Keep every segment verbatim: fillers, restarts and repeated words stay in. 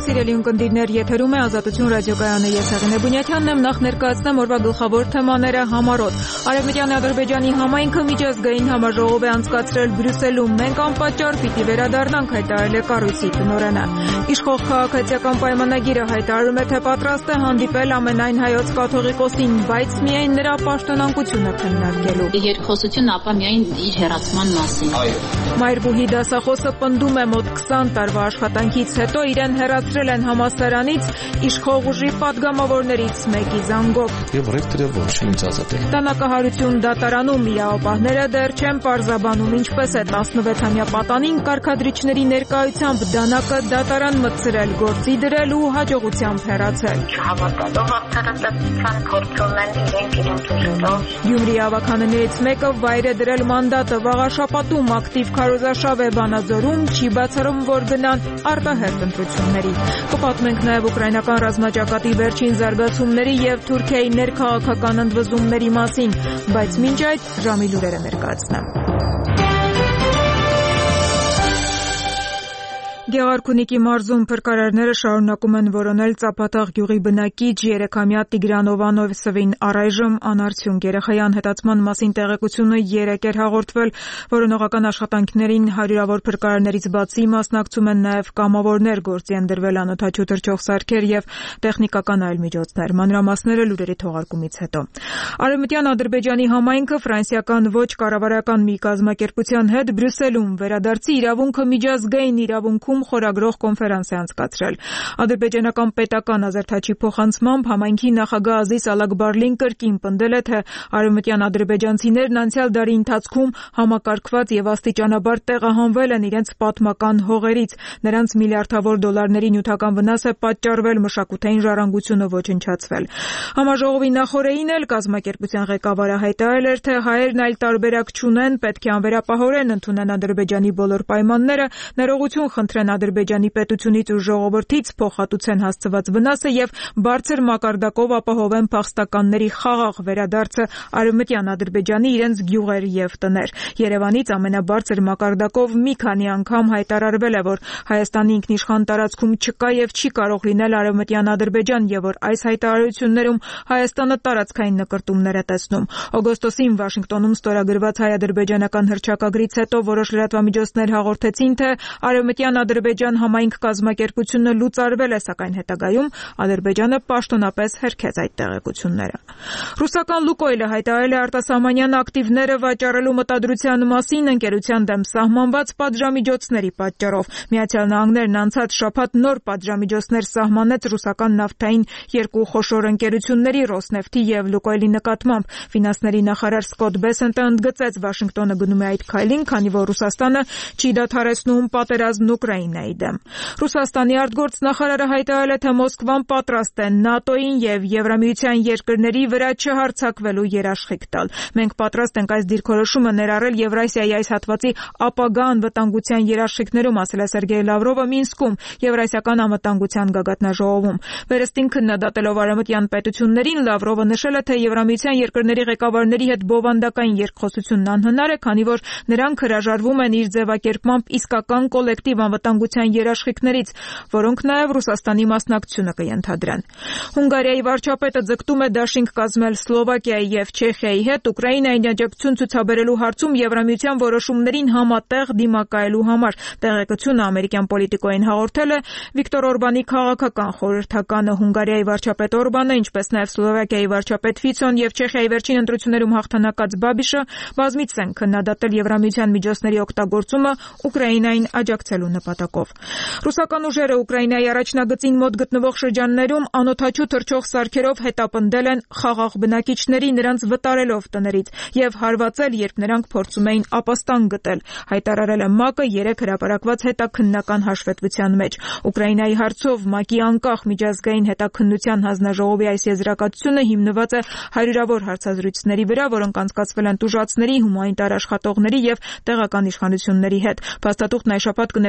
Սիրելի ունկնդիրներ, եթերում է Ազատություն ռադիոկայանը, ես Հեղինե Բունյաթյանն եմ, նախ ներկայացնեմ օրվա գլխավոր թեմաները համառոտ։ Արևմտյան Ադրբեջանի համայնքը միջազգային համաժողով է անցկացրել Բրյուսելում, մենք անպատճառ պիտի վերադառնանք, հայտարարել է կառույցի տնօրենը։ Իշխող քաղաքացիական պայմանագիրը հայտարարում է, թե պատրաստ է հանդիպել ամենայն հայոց կաթողիկոսին, բայց միայն նրա պաշտոնանկությունը քննարկելու։ Երկխոսություն ապա միայն իր հեռացման մասին։ Մայրբուհի դասախոսը պնդում է, մոտ քսան տարվա աշխատանքից հետո իրեն հեռացրել են համալսարանից իշխող ուժի падգամավորներից մեկի զանգով։ Եվ ռեկտորը որոշում ազատ է։ Տնակահարություն դատարանում իրավապահները դեռ չեն պարզաբանում ինչպես է տասնվեցամյա պատանին կարգադրիչների ներկայությամբ դանակը դատարան մտցրել, գործի դրել ու հաջողությամբ հեռացել։ Չհավատալով արդարադատության փորձում են իրենք իրենց ուժերով։ Գյումրի ավականներից մեկը վայր է դրել մանդատը, վաղաշապատում ակտիվ քարոզարշավ է Վանաձորում, չի բացառում, որ գնան արտահերթ ընտրությունների։ Կպատմենք նաև ուկրաինական ռազմաճակատի վերջին զարգացումների եւ Թուրքիայի ներքաղաքական ընդվզումների մասին, բայց մինչ այդ ժամի լուրերը ներկայացնեմ։ Գեղարքունիքի մարզում փրկարարները շարունակում են որոնել Ծափաթաղ գյուղի բնակիչ երեքամյա Տիգրան Ովանովսովին առայժմ անարդյունք։ Երեխայի անհետացման մասին տեղեկությունը երեկ էր հաղորդվել, որոնողական աշխատանքներին հարյուրավոր փրկարարներից բացի մասնակցում են նաև կամավորներ, գործի են դրվել անօդաչու թռչող սարքեր եւ տեխնիկական այլ միջոցներ։ Մանրամասները լուրերի թողարկումից հետո։ Արևմտյան Ադրբեջանի համայնքը ֆրանսիական ոչ կառավարական մի կազմակերպության հետ Բրյուսելում վերադարձի իրավունքը միջազգային իրավունքում խորագրող կոնֆերանս է անցկացրել։ Ադրբեջանական պետական ազերթաչի փոխանցմամբ համայնքի նախագահ Ազիզ Ալակբարլին կրկին պնդել է, թե արևմտյան ադրբեջանցիներն անցյալ դարի ընթացքում համակարգված եւ աստիճանաբար տեղահանվել են իրենց պատմական հողերից։ Նրանց միլիարդավոր դոլարների նյութական վնաս է պատճառվել, մշակութային ժառանգությունը ոչնչացվել։ Համաժողովի նախօրեին էլ կազմակերպության ղեկավարը հայտարարել էր, թե հայերն այլ տարբերակ չունեն, պետք է անվերապահորեն ընդունեն Ադրբեջանի բոլոր պայմանները, ներողություն խնդրեն Ադրբեջանի պետությունից ու ժողովրդից, փոխհատուցեն հասցված վնասը եւ բարձր մակարդակով ապահովեն փախստականների խաղաղ վերադարձը արևմտյան Ադրբեջանի իրենց գյուղեր եւ տներ։ Երևանից ամենաբարձր մակարդակով մի քանի անգամ հայտարարվել է, որ Հայաստանի ինքնիշխան տարածքում չկա եւ չի կարող լինել արևմտյան Ադրբեջան եւ որ այս հայտարարություններում Հայաստանը տարածքային նկրտումներ է տեսնում։ Օգոստոսին Վաշինգտոնում ստորագրված հայ-ադրբեջանական հռչակագրից հետո որոշ լրատվամիջոցներ հաղորդեցին, թե արևմտյան Ադրբեջան համայնք կազմակերպությունը լուծարվել է, սակայն հետագայում Ադրբեջանը պաշտոնապես հերքեց այդ տեղեկությունները։ Ռուսական Լուկոյլը հայտարարել է արտասահմանյան ակտիվները վաճառելու մտադրության մասին ընկերության դեմ սահմանված պատժամիջոցների պատճառով։ Միացյալ Նահանգներն անցած շաբաթ նոր պատժամիջոցներ սահմանեց ռուսական նավթային երկու խոշոր ընկերությունների Ռոսնեֆթի եւ Լուկոյլի նկատմամբ։ Ֆինանսների նախարար Սկոտ Բեսենտը ընդգծեց, Վաշինգտոնը գնում է այդ քայլին, քանի որ Ռուսաստանը չի դադարեցնում պատերազմն Ուկրաինայի դեմ։ Ռուսաստանի արտգործնախարարը հայտարարել է, թե Մոսկվան պատրաստ է ՆԱՏՕ-ին եւ Եվրամիության երկրների վրա չհարձակվելու երաշխիք տալ։ Մենք պատրաստ ենք այս դիրքորոշումը ներառել Եվրասիայի այս հատվածի ապագա անվտանգության երաշխիքներում, ասել է Սերգեյ Լավրովը Մինսկում Եվրասիական անվտանգության գագաթնաժողովում։ Վերստին քննադատելով արևմտյան պետություններին, Լավրովը նշել է, թե Եվրամիության երկրների ղեկավարների հետ բովանդակային երկխոսությունն անհնար է, քանի որ նրանք հրաժարվում են իր ձևակերպմամբ իսկական կոլեկտիվ անվտանգության երաշխիքներից, որոնք նաև Ռուսաստանի մասնակցությունը կընդհանրեն։ Հունգարիայի վարչապետը ձգտում է դաշինք կազմել Սլովակիայի եւ Չեխիայի հետ Ուկրաինային աջակցություն ցուցաբերելու հարցում Եվրամիության որոշումներին համատեղ դիմակայելու համար։ Տեղեկությունը ամերիկյան պոլիտիկոյին հաղորդել է Վիկտոր Օրբանի քաղաքական խորհրդականը։ Հունգարիայի վարչապետ Օրբանը, ինչպես նաև Սլովակիայի վարչապետ Ֆիցոն եւ Չեխիայի վերջին ընտրություններում հաղթանակած Բաբիշը բազմիցս են քննադատել Եվրամիության միջոցների օգտագործումը Ուկրաինային աջակցելու նպատակով։ Ռուսական ուժերը Ուկրաինայի առաջնագծին մոտ գտնվող շրջաններում անօդաչու թռչող սարքերով հետապնդել են խաղաղ բնակիչների, նրանց վտարելով տներից եւ հարվածել, երբ նրանք փորձում էին ապաստան գտել, հայտարարել է ՄԱԿ-ը երեք հրապարակված հետաքննական հաշվետվության մեջ։ Ուկրաինայի հարցով ՄԱԿ-ի անկախ միջազգային հետաքննության հանձնաժողովի այս եզրակացությունը հիմնված է հարյուրավոր հարցազրույցների վրա, որոնք անցկացվել են տուժածների, հումանիտար աշխատողների եւ տեղական իշխանությունների հետ։ Փաստաթուղթն այս շաբաթ կներկայացվի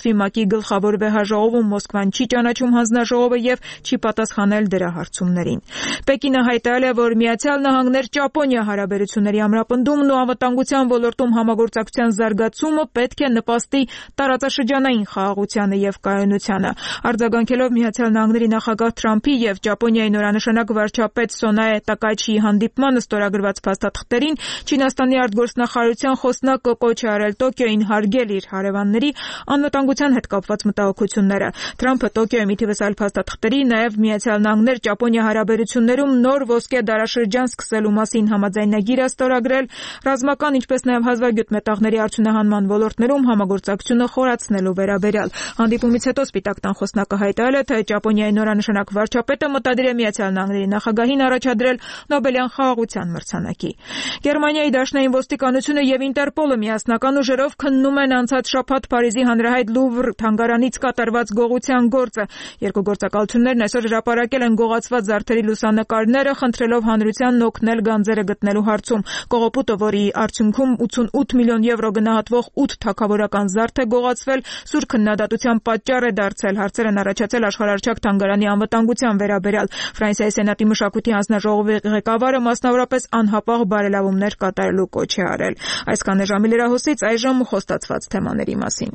կայացվի ՄԱԿ-ի գլխավոր վեհաժողովում, Մոսկվան չի ճանաչում հանձնաժողովը եւ չի պատասխանել դրա հարցումներին։ Պեկինը հայտարարել է, որ Միացյալ Նահանգներ-Ճապոնիա հարաբերությունների ամրապնդումն ու անվտանգության ոլորտում համագործակցության զարգացումը պետք է նպաստի տարածաշրջանային խաղաղությանը եւ կայունությանը։ Արձագանքելով Միացյալ Նահանգների նախագահ Թրամփի եւ Ճապոնիայի նորանշանակ վարչապետ Սոնաե Տակաչիի հանդիպմանը ստորագրված փաստաթղթերին, Չինաստանի արտգործնախարարության խոսնակը կոչ է արել Տոկիոյին հարգել իր հարևանների անվտանգության հետ կապված մտահոգությունները։ Թրամփը Տոկիոյի մի թիվս այլ փաստաթղթերի, նաեւ Միացյալ Նահանգներ-Ճապոնիա հարաբերություններում նոր ոսկե դարաշրջան սկսելու մասին համաձայնագիր է ստորագրել, ռազմական, ինչպես նաեւ հազվագյուտ մետաղների արդյունահանման ոլորտներում համագործակցությունը խորացնելու վերաբերյալ։ Հանդիպումից հետո Սպիտակ տան խոսնակը հայտարարել է, թե Ճապոնիայի նորանշանակ վարչապետը մտադիր է Միացյալ Նահանգների նախագահին առաջադրել Նոբելյան խաղաղության մրցանակի։ Գերմանիայի դաշնային ոստիկանությունը եւ Ինտերպոլը միասնական ուժերով քննում են անցած շաբաթ Փարիզի հանրահայտ Լուվր թանգարանից կատարված գողության գործը։ Երկու գործակալություններն այսօր հրապարակել են գողացված զարդերի լուսանկարները, խնդրելով հանրությանն օգնել գանձերը գտնելու հարցում։ Կողոպուտը, որի արդյունքում ութսունութ միլիոն եվրո գնահատվող ութ թագավորական զարդ է գողացվել, սուր քննադատության պատճառ է դարձել։ Հարցեր են առաջացել աշխարհարչակ թանգարանի անվտանգության վերաբերյալ։ Ֆրանսիայի Սենատի մշակույթի հանձնաժողովի ղեկավարը մասնավորապես անհապաղ բարելավումներ կատարելու կոչ է արել։ Այսքան է ժամի լրահոսից, այժմ խոստացված թեմաների մասին։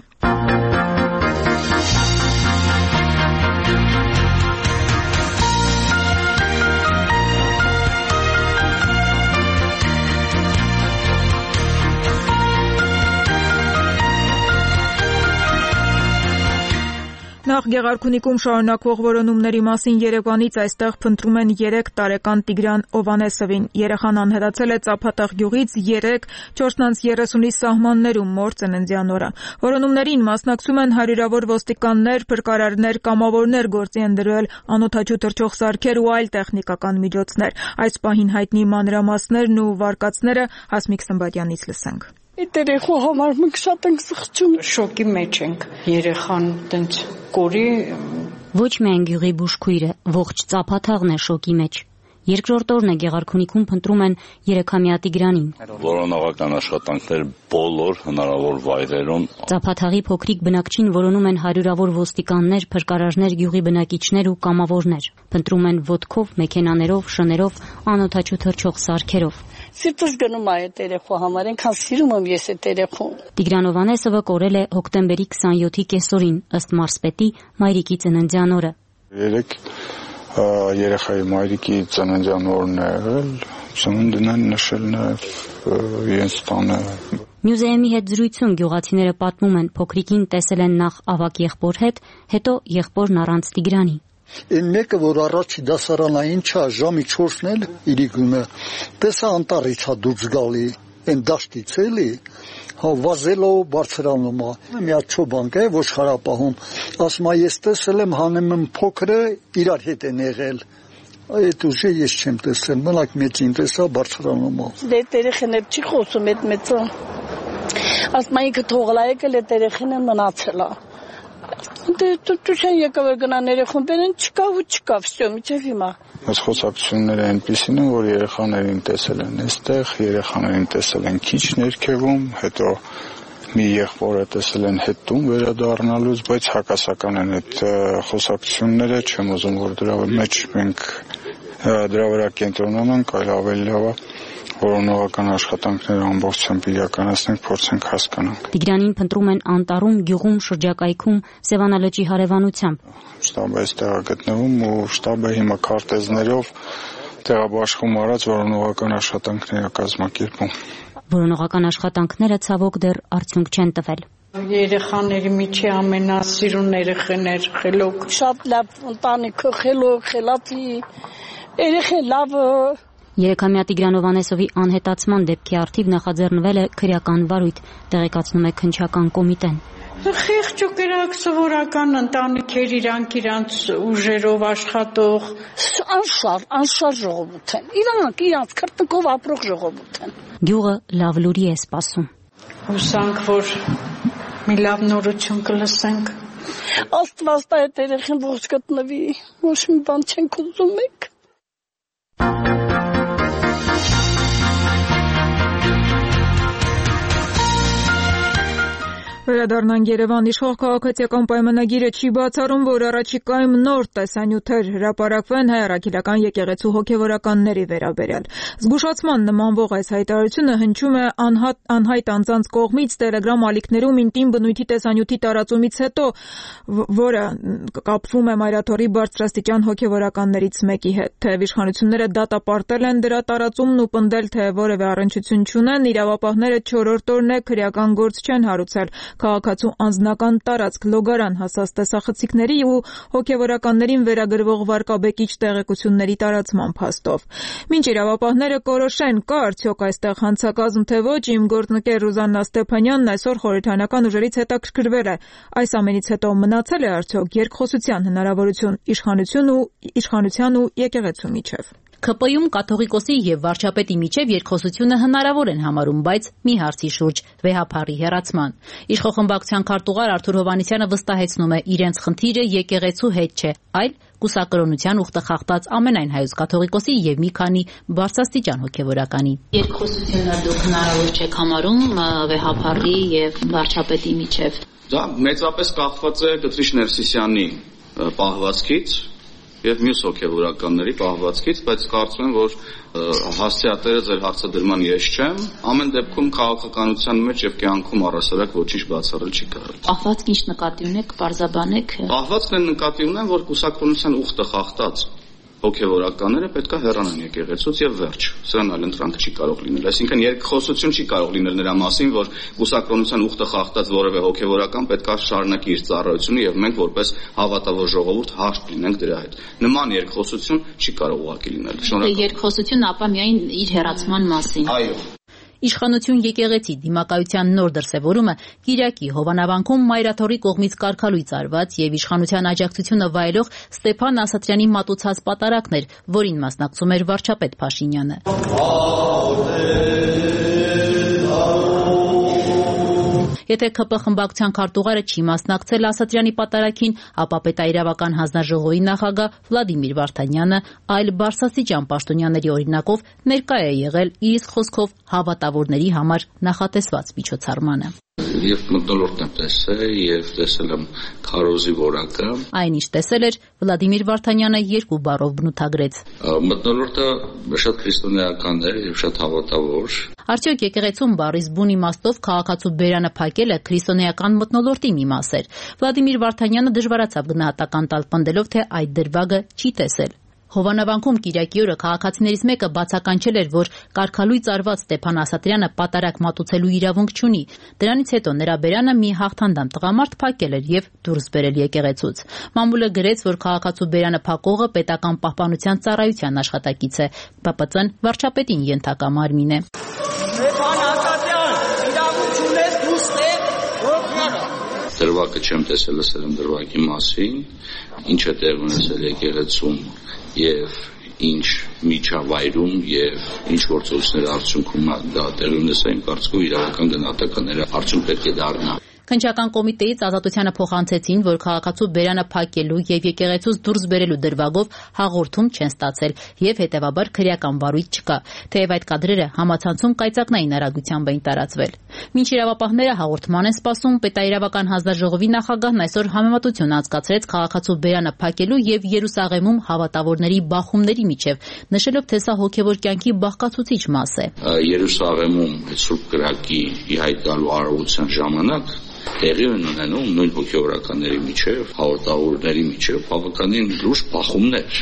Նախ Գեղարքունիքում շարունակվող որոնումների մասին Երևանից այստեղ փնտրում են երեք տարեկան Տիգրան Օվանեսովին։ Երեխան անհետացել է Ծափատաղ գյուղից երեք չորս անց երեսունի սահմաններում մոր ծննդյան օրը։ Որոնումներին մասնակցում են հարյուրավոր ոստիկաններ, փրկարարներ, կամավորներ, գործի են դրել անօդաչու թռչող սարքեր ու այլ տեխնիկական միջոցներ։ Այս պահին հայտնի մանրամասներն ու վարկածները Հասմիկ Սմբատյանից լսենք։ Այդ երեխու համար մենք շատ ենք սխճում, շոկի մեջ ենք։ Երեխան տենց կորի։ Ոչ միայն գյուղի բուժքույրը, ողջ Ծափաթաղն է շոկի մեջ։ Երկրորդ օրն է Գեղարքունիքում փնտրում են երեքամյա Տիգրանին։ Որոնողական աշխատանքներ բոլոր հնարավոր վայրերում։ Ծափաթաղի փոքրիկ բնակչին որոնում են հարյուրավոր ոստիկաններ, փրկարարներ, գյուղի բնակիչներ ու կամավորներ։ Փնտրում են ոտքով, մեքենաներով, շներով, անօդաչու թռչող սարքերով։ Սիրտս գնում է այդ երեխու համար, այնքան սիրում եմ ես այդ երեխուն։ Տիգրան Օվանեսովը կորել է հոկտեմբերի քսանյոթի կեսօրին, ըստ մարզպետի մայրիկի ծննդյան օրը։ Երեք երեխայի մայրիկի ծննդյան օրն է եղել, ծնունդն են նշել նաև իրենց տանը։ Մյուզեումի հետ զրույցում գյուղացիները պատմում են, փոքրիկին տեսել են նախ ավագ եղբոր հետ, հետո եղբորն առանց Տիգրանի։ Այն մեկը, որ առաջի դասարանային չա, ժամի չորսն էլ իրիկունը, տեսա անտառից հա դուրս գալի, այն դաշտից էլի, հա վազելով բարձրանում է։ Մի հատ չոբանք է, ոչխարապահում, ասում է, ես տեսել եմ հանեմն փոքրը իրար հետ են եղել։ Այդ ուժը ես չեմ տեսել, մենակ մեծին տեսա բարձրանում է։ Դե երեխան էլ չի խոսում այդ մեծը։ Ասում է, ինքը թողලා եկել է երեխան մնացել է։ Դե դու չեն եկավ գնան երեխուն բերեն չկա ու չկա, վсё, միջև հիմա։ Այս խոսակցությունները այնպիսին են, որ երեխաներին տեսել են այստեղ, երեխաներին տեսել են քիչ ներքևում, հետո մի եղբորը տեսել են հետ տուն վերադառնալուց, բայց հակասական են այդ խոսակցությունները, չեմ ուզում որ դրա մեջ մենք դրա վրա կենտրոնանանք, այլ ավելի լավ է որոնողական աշխատանքները ամբողջությամբ իրականացնենք, փորձենք հասկանանք։ Տիգրանին փնտրում են անտառում, գյուղում, շրջակայքում, Սևանալճի հարևանությամբ։ Շտաբը այստեղ է գտնվում ու շտաբը հիմա քարտեզներով տեղաբաշխում արած որոնողական աշխատանքներ է կազմակերպում։ Որոնողական աշխատանքները ցավոք դեռ արդյունք չեն տվել։ Երեխաների միջի ամենասիրուն երեխան էր խելոք, շատ լավ ընտանիքը խելոք, խելացի, երեխան լավը։ Երեքամյա Տիգրան Օվանեսովի անհետացման դեպքի առթիվ նախաձեռնվել է քրեական վարույթ, տեղեկացնում է քննչական կոմիտեն։ Խիղճ ու կրակ սովորական ընտանիքեր իրանք իրանց ուժերով աշխատող անշար, անշար ժողովուրդ են։ Իրանք իրանք քրտկով ապրող ժողովուրդ են։ Գյուղը լավ լուրի է սպասում։ Հուսանք, որ մի լավ նորություն կլսենք։ Աստված տա այդ երեխան ողջ գտնվի, ոչ մի բան չենք ուզում մենք։ Վերադառնանք Երևան, իշխող քաղաքացիական պայմանագիրը չի բացառում, որ առաջիկայում նոր տեսանյութեր հրապարակվեն հայ առաքելական եկեղեցու հոգևորականների վերաբերյալ։ Զգուշացման նմանվող այս հայտարարությունը հնչում է անհայտ անձանց կողմից Telegram ալիքներում ինտիմ բնույթի տեսանյութի տարածումից հետո, որը կապվում է Մայրաթորի բարձրաստիճան հոգևորականներից մեկի հետ։ Թեև իշխանությունները դատապարտել են դրա տարածումն ու պնդել, թե որևէ առնչություն չունեն, իրավապահները չորրորդ օրն է քրեական գործ չեն հարուցել քաղաքացու անձնական տարածք լոգարան հասած տեսախցիկների ու հոգևորականներին վերագրվող վարկաբեկիչ տեղեկությունների տարածման փաստով։ Մինչ իրավապահները կորոշեն, կա արդյոք այստեղ հանցակազմ թե ոչ, իմ գործընկեր Ռուզաննա Ստեփանյանն այսօր խորհրդարանական ուժերից հետաքրքրվել է։ Այս ամենից հետո մնացել է արդյոք երկխոսության հնարավորություն իշխանություն ու իշխանության ու եկեղեցու միջև։ ՔՊ-ում կաթողիկոսի եւ վարչապետի միջև երկխոսությունը հնարավոր են համարում, բայց մի հարցի շուրջ՝ վեհափառի հեռացման։ Իշխող խմբակցության քարտուղար Արթուր Հովհաննիսյանը վստահեցնում է, իրենց խնդիրը եկեղեցու հետ չէ, այլ կուսակրոնության ուխտը խախտած ամենայն հայոց կաթողիկոսի եւ մի քանի բարձրաստիճան հոգեվորականի։ Երկխոսությունը դուք հնարավոր չեք համարում վեհափառի եւ վարչապետի միջև։ Դա մեծապես կախված է Կտրիշ Ներսիսյանի պահվածքից եւ մյուս հոգեվորականների պահվածքից, բայց կարծում եմ, որ հասցեատերը ձեր հարցադրման ես չեմ, ամեն դեպքում քաղաքականության մեջ եւ կյանքում առասարակ ոչինչ բացառել չի կարելի։ Պահվածք ինչ նկատի ունեք, պարզաբանեք։ Պահվածքն են նկատի ունեմ, որ կուսակրոնության ուխտը խախտած հոգեվորականները պետք է հեռանան եկեղեցուց եւ վերջ։ Սրան այլ ընտրանք չի կարող լինել։ Այսինքն երկխոսություն չի կարող լինել նրա մասին, որ կուսակրոնության ուխտը խախտած որևէ հոգեվորական պետք է շարունակի իր ծառայությունը եւ մենք որպես հավատավոր ժողովուրդ հաշտ լինենք դրա հետ։ Նման երկխոսություն չի կարող ուղղակի լինել։ Շնորհակալ։ Երկխոսությունն ապա միայն իր հեռացման մասին։ Այո։ Իշխանություն եկեղեցի դիմակայության նոր դրսևորումը Կիրակի Հովանավանքում Մայրաթորի կողմից կարգալույծ արված եւ իշխանության աջակցությունը վայելող Ստեփան Ասատրյանի մատուցած պատարակն էր, որին մասնակցում էր վարչապետ Փաշինյանը։ Եթե ՔՊ խմբակցության քարտուղարը չի մասնակցել Ասատրյանի պատարակին, ապա պետաիրավական հանձնաժողովի նախագահ Վլադիմիր Վարդանյանը այլ բարձրաստիճան պաշտոնյաների օրինակով ներկա է եղել իր իսկ խոսքով հավատավորների համար նախատեսված միջոցառմանը։ Եվ մթնոլորտն եմ տեսել, եւ տեսել եմ քարոզի որակը։ Այնինչ տեսել էր, Վլադիմիր Վարդանյանը երկու բառով բնութագրեց։ Մթնոլորտը շատ քրիստոնեական է եւ շատ հավատավոր։ Արդյոք եկեղեցում բառից բուն իմաստով քաղաքացու բերանը փակելը քրիստոնեական մթնոլորտի մի մաս էր։ Վլադիմիր Վարդանյանը դժվարացավ գնահատական տալ պնդելով, թե այդ դրվագը չի տեսել։ Հովանավանքում Կիրակի օրը քաղաքացիներից մեկը բացականչել էր, որ կարգալույծ արված Ստեփան Ասատրյանը պատարակ մատուցելու իրավունք չունի։ Դրանից հետո նրա բերանը մի հաղթանդամ տղամարդ փակել էր եւ դուրս բերել եկեղեցուց։ Մամուլը գրեց, որ քաղաքացու բերանը փակողը պետական պահպանության ծառայության աշխատակից է։ Պ Պ Ծ-ն վարչապետին ենթակա մարմին է։ Ստեփան Ասատրյան, իրավունք ունես դուրս բեր հոգյանը։ Դրվագը չեմ տեսել, լսել եմ դրվագի մասին, ինչ է տեղ ունեցել եկեղեցում եւ ինչ միջավայրում եւ ինչ գործողությունների արդյունքում դա տեղի ունեցա, իմ կարծիքով իրավական գնահատականները արդյունք պետք է դառնա։ Քննչական կոմիտեից Ազատությանը փոխանցեցին, որ քաղաքացու բերանը փակելու եւ եկեղեցուց դուրս բերելու դրվագով հաղորդում չեն ստացել եւ հետեւաբար քրեական վարույթ չկա, թեև այդ կադրերը համացանցում կայծակնային արագությամբ էին տարածվել։ Մինչ իրավապահները հաղորդման են սպասում, պետաիրավական հանձնաժողովի նախագահն այսօր համեմատություն անցկացրեց քաղաքացու բերանը փակելու եւ Երուսաղեմում հավատավորների բախումների միջև, նշելով, թե սա հոգեվոր կյանքի բաղկացուցիչ մաս է։ Երուսաղեմում Սուրբ Կրակի ի հայտ գալու արարողության ժամանակ տեղի են ունենում նույն հոգեվորականների միջև, հավատավորների միջև բավականին լուրջ բախումներ։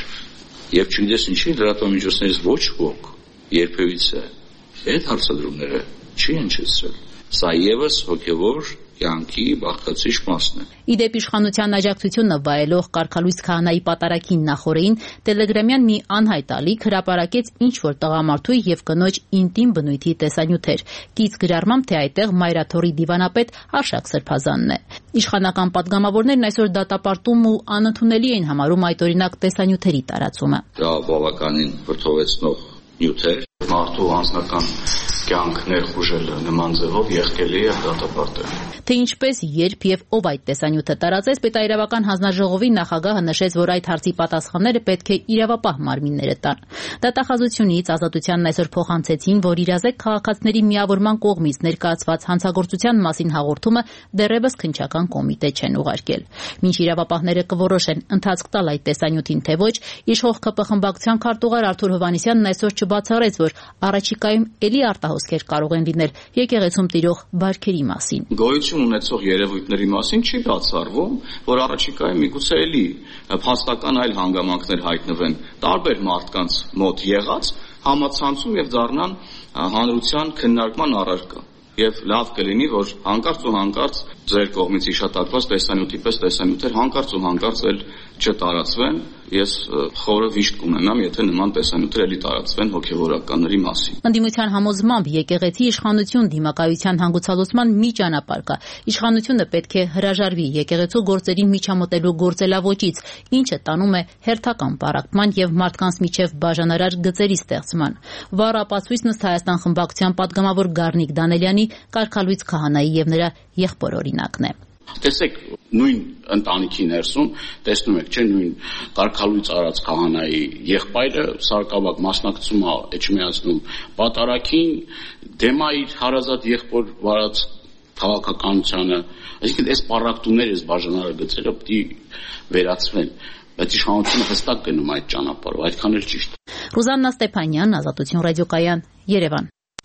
Եվ չգիտես ինչի լրատվամիջոցներից ոչ ոք երբևիցե այդ հարցադրումները չի հնչեցրել։ Սա եւս հոգեվոր կյանքի բաղկացուցիչ մասն է։ Իդեպ իշխանության աջակցությունը վայելող կարգալույծ քահանայի պատարակին նախորդին տելեգրամյան մի անհայտ ալիք հրապարակեց ինչ-որ տղամարդու եւ կնոջ ինտիմ բնույթի տեսանյութեր։ Կից գրառմամբ, թե այդտեղ Մայրաթորի դիվանապետ Արշակ Սրբազանն է։ Իշխանական պատգամավորներն այսօր դատապարտում ու անընդունելի են համարում այդ օրինակ տեսանյութերի տարածումը։ Դա բավականին վրդովեցնող նյութեր, մարդու անձնական կյանք ներխուժելը նման ձևով եղկելի է դատապարտել։ Թե ինչպես, երբ եւ ով այդ տեսանյութը տարածեց, պետաիրավական հանձնաժողովի նախագահը նշեց, որ այդ հարցի պատասխանները պետք է իրավապահ մարմինները տան։ Դատախազությունից Ազատությանն այսօր փոխանցեցին, որ իրազեկ քաղաքացիների միավորման կողմից ներկայացված հանցագործության մասին հաղորդումը դեռևս քննչական կոմիտե չեն ուղարկել։ Մինչ իրավապահները կորոշեն ընթացք տալ այդ տեսանյութին թե ոչ, իշխող ՔՊ խմբակցության քարտուղար Արթուր Հովհաննիսյանն այսօր չբացառեց, որ առաջիկայում էլի արտահոսքեր կարող են լինել եկեղեցում տիրող բարքերի մասին։ Գոյություն ունեցող երևույթների մասին չի բացառվում, որ առաջիկայում միգուցե էլի փաստական այլ հանգամանքներ հայտնվեն տարբեր մարդկանց մոտ եղած համացանցում եւ դառնան հանրության քննարկման առարկա։ Եվ լավ կլինի, որ հանկարծ ու հանկարծ ձեր կողմից հիշատակված տեսանյութի պես տեսանյութեր հանկարծ ու հանկարծ էլ չտարածվեն։ Ես խորը վիշտ կունենամ, եթե նման տեսանյութեր էլի տարածվեն հոգևորականների մասին։ Ընդդիմության համոզմամբ եկեղեցի իշխանություն դիմակայության հանգուցալուծման մի ճանապարհ կա։ Իշխանությունը պետք է հրաժարվի եկեղեցու գործերին միջամտելու գործելավոճից, ինչը տանում է հերթական պառակտման եւ մարդկանց միջև բաժանարար գծերի ստեղծման։ Վառ ապացույցն ըստ Հայաստան խմբակցության падգամավոր Գառնիկ Դանելյանի կարգալույց քահանայի եւ նրա եղբոր օրինակն է։ Տեսեք, նույն ընտանիքի ներսում տեսնում եք, չէ, նույն կարգալույց արած քահանայի եղբայրը սարկավակ մասնակցում է Էջմիածնում պատարագին, դեմ է իր հարազատ եղբոր վարած քաղաքականությանը, այսինքն այս պառակտումները, այս բաժանարար գծերը պետք է վերացվեն, բայց իշխանությունը հստակ գնում այդ ճանապարհով, այդքան էլ ճիշտ։ Ռուզաննա Ստեփանյան, Ազատություն ռադիոկայան, Երևան։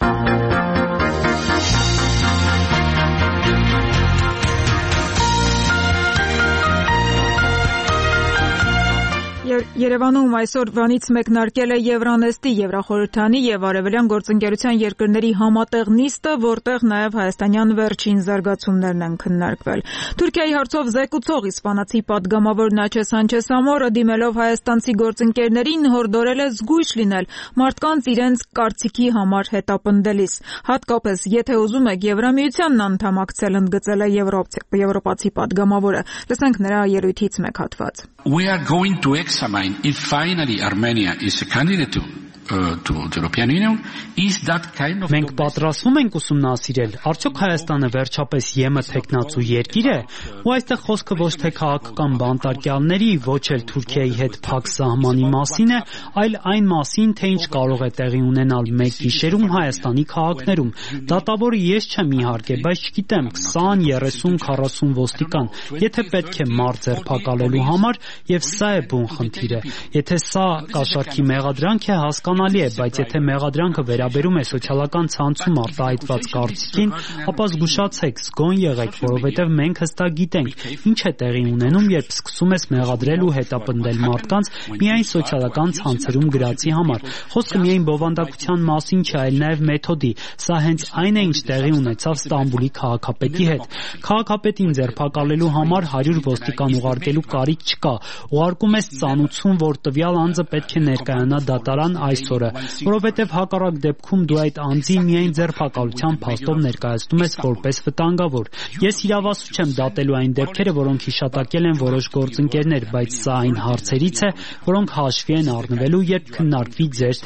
Երևանում այսօր Վանից մեկնարկել է Եվրանեստի Եվրախորհրդանի եւ Արևելյան գործընկերության երկրների համատեղ նիստը, որտեղ նաեւ հայաստանյան վերջին զարգացումներն են քննարկվել։ Թուրքիայի հարցով զեկուցող իսպանացի падգամավոր Նաչե Սանչես Ամորը դիմելով հայաստանցի գործընկերներին հորդորել է զգույշ լինել մարդկանց իրենց կարծիքի համար հետապնդելիս։ Հատկապես եթե ուզում եք Եվրամիությանն անդամակցել, ընդգծել է եվրոպացի падգամավորը։ Լսենք նրա ելույթից մեկ հատված։ We are going to examine if finally Armenia is a candidate to Uh, to the European Union is that kind of Մենք պատրաստվում ենք ուսումնասիրել, արդյոք Հայաստանը վերջապես ԵՄ թեկնածու երկիր է, ու այստեղ խոսքը ոչ թե քաղաքական բանտարկյալների, ոչ էլ Թուրքիայի հետ փակ սահմանի մասին է, այլ այն մասին, թե ինչ կարող է տեղի ունենալ մեկ գիշերում Հայաստանի քաղաքներում։ Դատավորը ես չեմ իհարկե, բայց չգիտեմ, քսան, երեսուն, քառասուն ոստիկան, եթե պետք է մարդ ձերբակալելու համար, եւ սա է բուն խնդիրը։ Եթե սա կաշառքի մեղադրանք է, հասկանալի է, բայց եթե մեղադրանքը վերաբերում է սոցիալական ցանցում արտահայտված կարծիքին, ապա զգուշացեք, զգոն եղեք, որովհետև մենք հստակ գիտենք, ինչ է տեղի ունենում, երբ սկսում ես մեղադրել ու հետապնդել մարդկանց միայն սոցիալական ցանցերում գրածի համար։ Խոսքը միայն բովանդակության մասին չէ, այլ նաև մեթոդի։ Սա հենց այն է, ինչ տեղի ունեցավ Ստամբուլի քաղաքապետի հետ։ Քաղաքապետին ձերբակալելու համար հարյուր ոստիկան ուղարկելու կարիք չկա։ Ուղարկում ես ծանուցում, որ տվյալ անձը պետք է ներկայանա դատարան այսօրը, որովհետև հակառակ դեպքում դու այդ անձին միայն ձերբակալության փաստով ներկայացնում ես որպես վտանգավոր։ Ես իրավասու չեմ դատելու այն դեպքերը, որոնք հիշատակել են որոշ գործընկերներ, բայց սա այն հարցերից է, որոնք հաշվի են առնվելու, երբ քննարկվի ձեր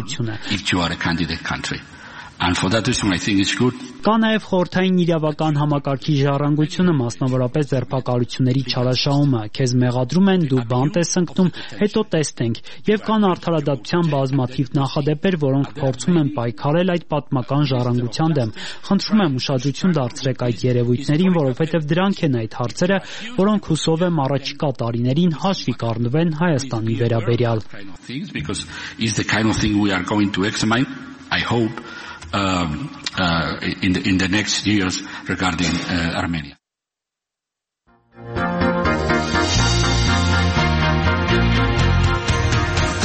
թեկնածությունը։ And for that reason, I think it's good. Կա նաև խորհրդային իրավական համակարգի ժառանգությունը, մասնավորապես ձերբակալությունների չարաշահումը։ Քեզ մեղադրում են, դու բանտ ես ընկնում, հետո տեսնենք։ Եվ կան արդարադատության բազմաթիվ նախադեպեր, որոնք փորձում են պայքարել այդ պատմական ժառանգության դեմ։ Խնդրում եմ ուշադրություն դարձրեք այդ երևույթներին, որովհետև դրանք են այդ հարցերը, որոնք հուսով եմ առաջիկա տարիներին հաշվի կառնվեն Հայաստանի վերաբերյալ։ Because it's the kind of thing we are going to examine, I hope. Um, uh, in the in the next years regarding uh, Armenia.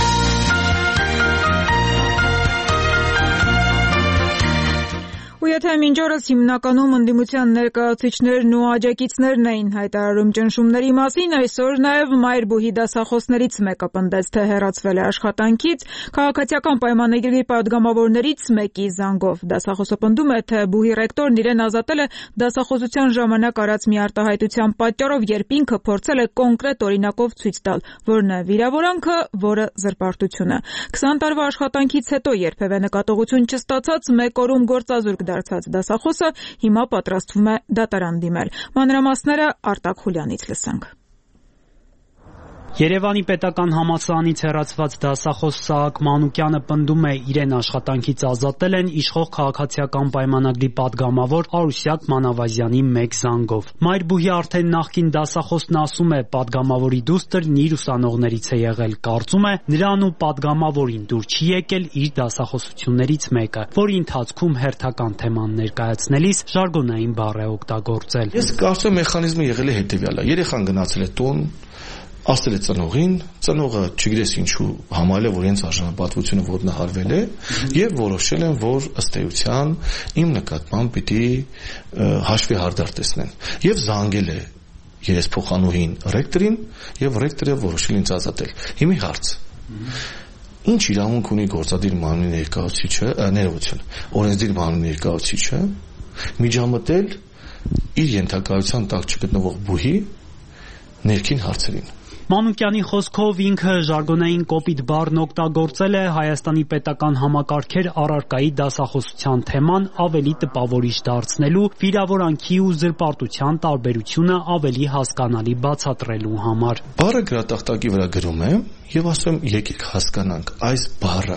Ու եթե մինչ օրս հիմնականում ընդդիմության ներկայացուցիչներն ու աջակիցներն էին հայտարարում ճնշումների մասին, այսօր նաև Մայրբուհի դասախոսներից մեկը պնդեց, թե հեռացվել է աշխատանքից քաղաքացիական պայմանագրի պատգամավորներից մեկի զանգով։ Դասախոսը պնդում է, թե բուհի ռեկտորն իրեն ազատել է դասախոսության ժամանակ արած մի արտահայտության պատճառով, երբ ինքը փորձել է կոնկրետ օրինակով ցույց տալ, որն է վիրավորանքը, որը զրպարտությունը։ քսան տարվա աշխատանքից հետո երբևէ նկատողություն չստացած մեկ օրում գործազուրկ դարձած դասախոսը հիմա պատրաստվում է դատարան դիմել։ Մանրամասները Արտակ Խուլյանից լսենք։ Երևանի պետական համալսարանից հեռացված դասախոս Սահակ Մանուկյանը պնդում է, իրեն աշխատանքից ազատել են իշխող քաղաքացիական պայմանագրի պատգամավոր Արուսյակ Մանավազյանի մեկ զանգով։ Մայրբուհի արդեն նախկին դասախոսն ասում է, պատգամավորի դուստրն իր ուսանողներից է եղել, կարծում է, նրան ու պատգամավորին դուր չի եկել իր դասախոսություններից մեկը, որի ընթացքում հերթական թեման ներկայացնելիս ժարգոնային բառ է օգտագործել։ Ես կարծում եմ մեխանիզմը եղել է հետևյալը. երեխան գնացել է տուն, ասել է ծնողին, ծնողը չգիտես ինչու համարել է, որ իրենց արժանապատվությունը ոտնահարվել է եւ որոշել են, որ ըստ էության իմ նկատմամբ պիտի հաշվի հարդար տեսնեն եւ զանգել է երեսփոխանուհին ռեկտորին եւ ռեկտորը որոշել ինձ ազատել։ Հիմի հարց. ինչ իրավունք ունի գործադիր մարմնի ներկայացուցիչը, ներողություն, օրենսդիր մարմնի ներկայացուցիչը միջամտել իր ենթակայության տակ չգտնվող բուհի ներքին հարցերին։ Մանուկյանի խոսքով ինքը ժարգոնային կոպիտ բառն օգտագործել է Հայաստանի պետական համակարգեր առարկայի դասախոսության թեման ավելի տպավորիչ դարձնելու, վիրավորանքի ու զրպարտության տարբերությունը ավելի հասկանալի բացատրելու համար։ Բառը գրատախտակի վրա գրում է եւ ասում եմ եկեք հասկանանք, այս բառը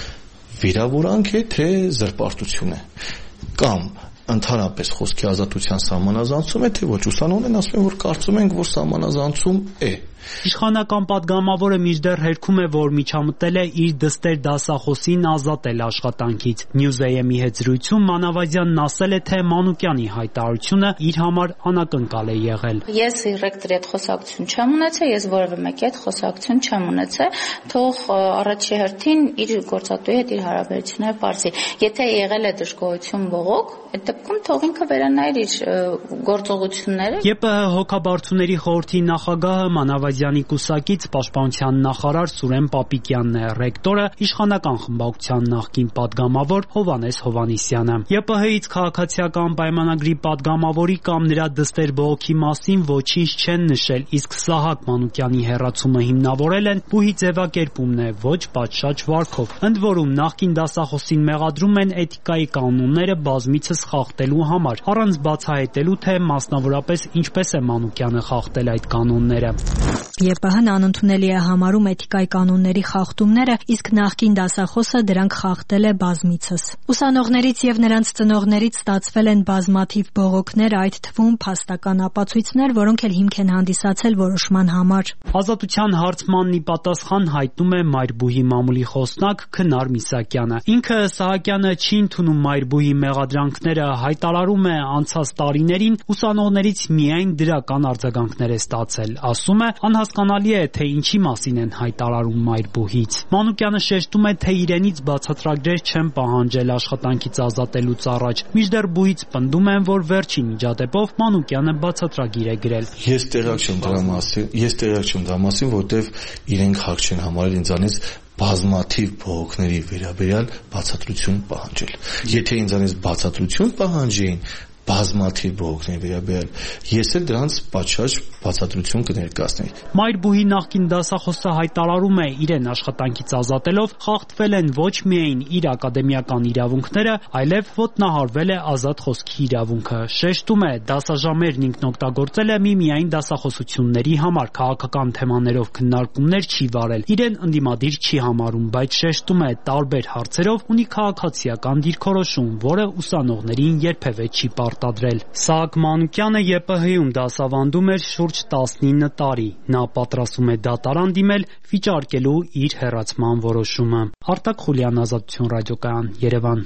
վիրավորանք է թե զրպարտություն է կամ ընդհանրապես խոսքի ազատության սահմանազանցում է, թե ոչ, ուսանողներն ասում են, որ կարծում ենք, որ սահմանազանցում է։ Իշխանական պատգամավորը մինչդեռ հերքում է, որ միջամտել է իր դստեր դասախոսին ազատել աշխատանքից։ Նյուզեյեմի հետ զրույցում Մանավազյանն ասել է, թե Մանուկյանի հայտարարությունը իր համար անակնկալ է եղել։ Ես ռեկտորի հետ խոսակցություն չեմ ունեցել, ես որևէ մեկի հետ խոսակցություն չեմ ունեցել, թող առաջի հերթին իր գործատուի հետ իր հարաբերությունները բարձի։ Եթե եղել է դժգոհություն բողոք, այդ դեպքում թող ինքը վերանայր իր գործողությունները։ ԵՊՀ հոգաբարձուների խորհրդի նախագահը Մանավազյանի կուսակից պաշտպանության նախարար Սուրեն Պապիկյանն է, ռեկտորը իշխանական խմբակցության նախկին պատգամավոր Հովհաննես Հովհաննիսյանը։ ԵՊՀ-ից քաղաքացիական պայմանագրի պատգամավորի կամ նրա դստեր բողոքի մասին ոչինչ չեն նշել, իսկ Սահակ Մանուկյանի հեռացումը հիմնավորել են բուհի ձևակերպումն է, ոչ պատշաճ վարքով։ Ընդ որում նախկին դասախոսին մեղադրում են էթիկայի կանոնները բազմիցս խախտելու համար, առանց բացահայտելու, թե մասնավորապես ինչպես է Մանուկյանը խախտել այդ կանոնները։ ԵՊՀ-ն անընդունելի է համարում էթիկայի կանոնների խախտումները, իսկ նախկին դասախոսը դրանք խախտել է բազմիցս։ Ուսանողներից եւ նրանց ծնողներից ստացվել են բազմաթիվ բողոքներ, այդ թվում փաստական ապացույցներ, որոնք էլ հիմք են հանդիսացել որոշման համար։ Ազատության հարցմանն ի պատասխան հայտնում է Մայրբուհի մամուլի խոսնակ Քնար Միսակյանը։ Ինքը Սահակյանը չի ընդունում Մայրբուհի մեղադրանքները, հայտարարում է անցած տարիներին ուսանողներից միայն դրական արձագանքներ է ստացել։ Ասում է, անհասկանալի է, թե ինչի մասին են հայտարարում Մայրբուհից։ Մանուկյանը շեշտում է, թե իրենից բացատրագրեր չեն պահանջել աշխատանքից ազատելուց առաջ։ Մինչդեռ բուհից պնդում են, որ վերջին միջադեպով Մանուկյանը բացատրագիր է գրել։ Ես տեղյակ չեմ դրա մասին, ես տեղյակ չեմ դրա մասին, որտեվ իրենք հակ չեն համարել ինձանից բազմաթիվ բողոքների վերաբերյալ բացատրություն պահանջել։ Եթե ինձանից բացատրություն պահանջեին բազմաթիվ բողոքների վերաբերյալ, ես էլ դրանց պատշաճ բացատրություն կներկայացնեի։ Մայրբուհի նախկին դասախոսը հայտարարում է, իրեն աշխատանքից ազատելով խախտվել են ոչ միայն իր ակադեմիական իրավունքները, այլև ոտնահարվել է ազատ խոսքի իրավունքը։ Շեշտում է, դասաժամերն ինքն օգտագործել է միմիայն դասախոսությունների համար, քաղաքական թեմաներով քննարկումներ չի վարել, իրեն ընդդիմադիր չի համարում, բայց շեշտում է, տարբեր հարցերով ունի քաղաքացիական դիրքորոշում, որը ուսանողներին երբևէ չի պարտադրել։ Սահակ Մանուկյանը ԵՊՀ-ում դասավանդում էր շուրջ տասնինը տարի։ Նա պատրաստվում է դատարան դիմել, վիճարկելու իր հեռացման որոշումը։ Արտակ Խուլյան, Ազատություն ռադիոկայան, Երևան։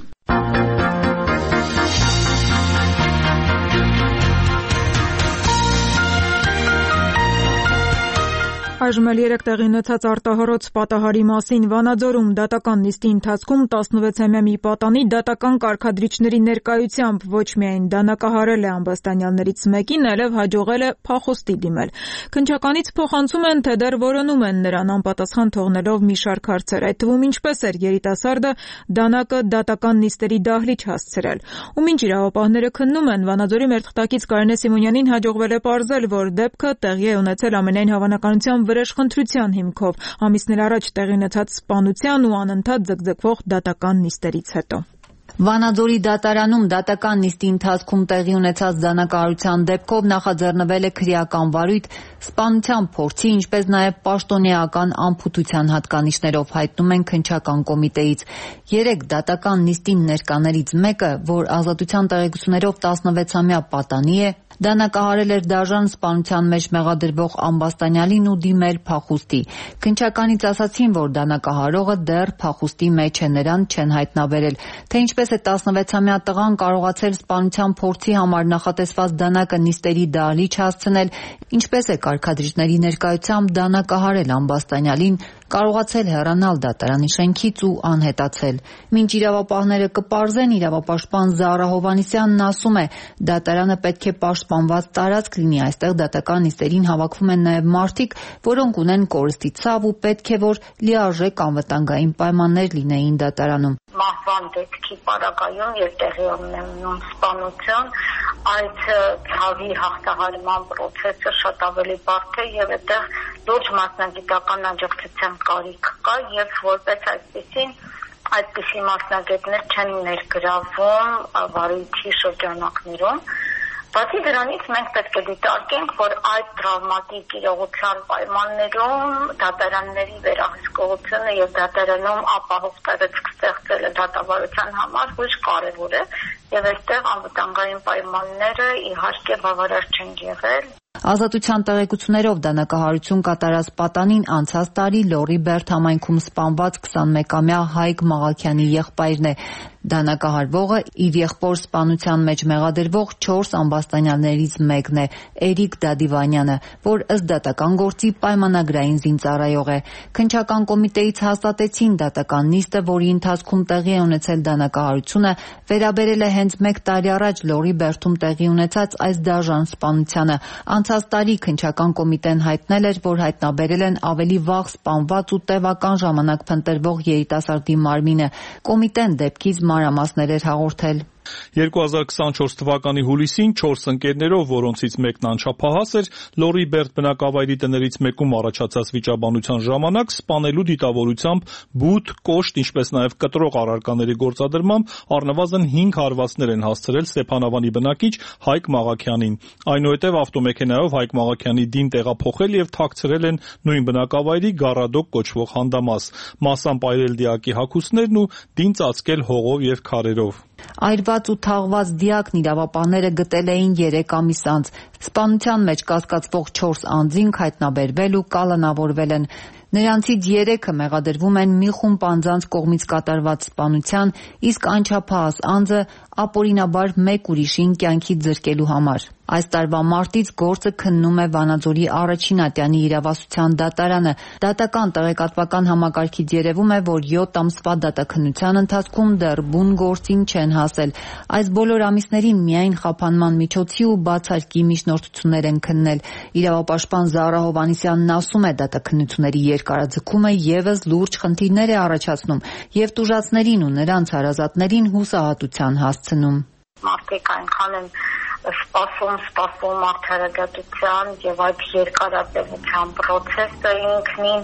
Այժմ էլ երեք տեղի ունեցած արտահորոց պատահարի մասին Վանաձորում դատական նիստի ընթացքում տասնվեցամյա մի պատանի դատական կարգադրիչների ներկայությամբ ոչ միայն դանակահարել է ամբաստանյալներից մեկին, այլև հաջողել է փախուստի դիմել։ Քննչականից փոխանցում են, թե դեռ որոնում են նրան անպատասխան թողնելով մի շարք հարցեր, այդ թվում ինչպես էր երիտասարդը դանակը դատական նիստերի դահլիճ հասցրել։ Ու մինչ իրավապահները քննում են, Վանաձորի մեր թղթակից Կարինե Սիմոնյանին հաջողվել է պարզել, որ դեպքը տեղի է ունեցել ամենայն հավանականությամբ վրեժխնդրության հիմքով ամիսներ առաջ տեղի ունեցած սպանության ու անընդհատ ձգձգվող դատական նիստերից հետո։ Վանաձորի դատարանում դատական նիստի ընթացքում տեղի ունեցած դանակահարության դեպքով նախաձեռնվել է քրեական վարույթ սպանության փորձի, ինչպես նաև պաշտոնեական անփութության հատկանիշներով, հայտնում են քննչական կոմիտեից։ Երեք դատական նիստին ներկաներից մեկը, որ ազատության տեղեկություններով տասնվեցամյա պատանի է, դանակահարել էր դաժան սպանության մեջ մեղադրվող ամբաստանյալին ու դիմել փախուստի։ Քննչականից ասացին, որ դանակահարողը դեռ փախուստի մեջ է, նրան չեն հայտնաբերել, թե ինչպես է տասնվեցամյա տղան կարողացել սպանության փորձի համար նախատեսված դանակը նիստերի դահլիճ հասցնել, ինչպես է կարգադրիչների ներկայությամբ դանակահարել ամբաստանյալին, կարողացել հեռանալ դատարանի շենքից ու անհետացել։ Մինչ իրավապահները կպարզեն, իրավապաշտպան Զարա Հովհաննիսյանն ասում է, դատարանը պետք է պաշտպանված տարածք լինի, այստեղ դատական նիստերին հավաքվում են նաև մարդիկ, որոնք ունեն կորստի ցավ ու պետք է որ լիարժեք անվտանգային պայմաններ լինեին դատարանում։ Մահվան դեպքի պարագայում եւ տեղի ունենում սպանություն, այդ ցավի հաղթահարման process-ը շատ ավելի բարդ է եւ այդտեղ լուրջ մասնագիտական աջակցության կարիք կա եւ որպես այսպեսին այդպիսի մասնագետներ չեն ներգրավում վարույթի շրջանակներում։ Բացի դրանից մենք պետք է դիտարկենք, որ այդ տրավմատիկ իրողության պայմաններում դատարանների վերահսկողությունը եւ դատարանում ապահով տարածք ստեղծելը դատավարության համար ոչ կարեւոր է եւ այստեղ անվտանգային պայմանները իհարկե բավարար չեն եղել։ Ազատության տեղեկություններով դանակահարություն կատարած պատանին անցած տարի Լոռի Բերդ համայնքում սպանված քսանմեկամյա Հայկ Մաղաքյանի եղբայրն է։ Դանակահարվողը իր եղբոր սպանության մեջ մեղադրվող չորս ամբաստանյալներից մեկն է, Էրիկ Դադիվանյանը, որ ըստ դատական գործի պայմանագրային զինծառայող է։ Քննչական կոմիտեից հաստատեցին դատական նիստը, որի ընթացքում տեղի է ունեցել դանակահարությունը, վերաբերել է հենց մեկ տարի առաջ Լոռի Բերդում տեղի ունեցած այս դաժան սպանությանը։ Անցած տարի քննչական կոմիտեն հայտնել էր, որ հայտնաբերել են ավելի վաղ սպանված ու տևական ժամանակ փնտրվող երիտասարդի մարմինը։ Կոմիտեն դեպքից մանրամասներ էր հաղորդել։ երկու հազար քսանչորս թվականի հուլիսին չորս ընկերներով, որոնցից մեկն անչափահաս էր, Լոռի Բերդ բնակավայրի տներից մեկում առաջացած վիճաբանության ժամանակ սպանելու դիտավորությամբ բութ, կոշտ, ինչպես նաև կտրող առարկաների գործադրմամբ առնվազն հինգ հարվածներ են հասցրել Ստեփանավանի բնակիչ Հայկ Մաղաքյանին։ Այնուհետև ավտոմեքենայով Հայկ Մաղաքյանի դին տեղափոխել եւ թաքցրել են նույն բնակավայրի Գառադոկ կոչվող հանդամաս, մասամբ այրել դիակի հագուստներն ու դին ծածկել հողով եւ քարերով։ Այրված ու թաղված դիակն իրավապահները գտել էին երեք ամիս անց։ Սպանության մեջ կասկածվող չորս անձինք հայտնաբերվել ու կալանավորվել են։ Նրանցից երեքը մեղադրվում են մի խումբ անձանց կողմից կատարված սպանության, իսկ անչափահաս անձը ապօրինաբար մեկ ուրիշին կյանքի զրկելու համար։ Այս տարվա մարտից գործը քննում է Վանաձորի առաջին ատյանի իրավասության դատարանը։ Դատական տեղեկատվական համակարգից երևում է, որ յոթ ամսվա դատաքննության ընթացքում դեռ բուն գործին չեն հասել։ Այս բոլոր ամիսներին միայն խափանման միջոցի ու բացարկի միջնորդություններ են քննել։ Իրավապաշտպան Զարա Հովհաննիսյանն ասում է, դատաքննությունների երկարաձգումը եւս լուրջ խնդիրներ է առաջացնում եւ տուժածներին ու նրանց հարազատներին հուսահատության հասցնում։ Մարդիկ այնքան են սպասում, սպասում արդարադատության եւ այդ երկարատևության process-ը ինքնին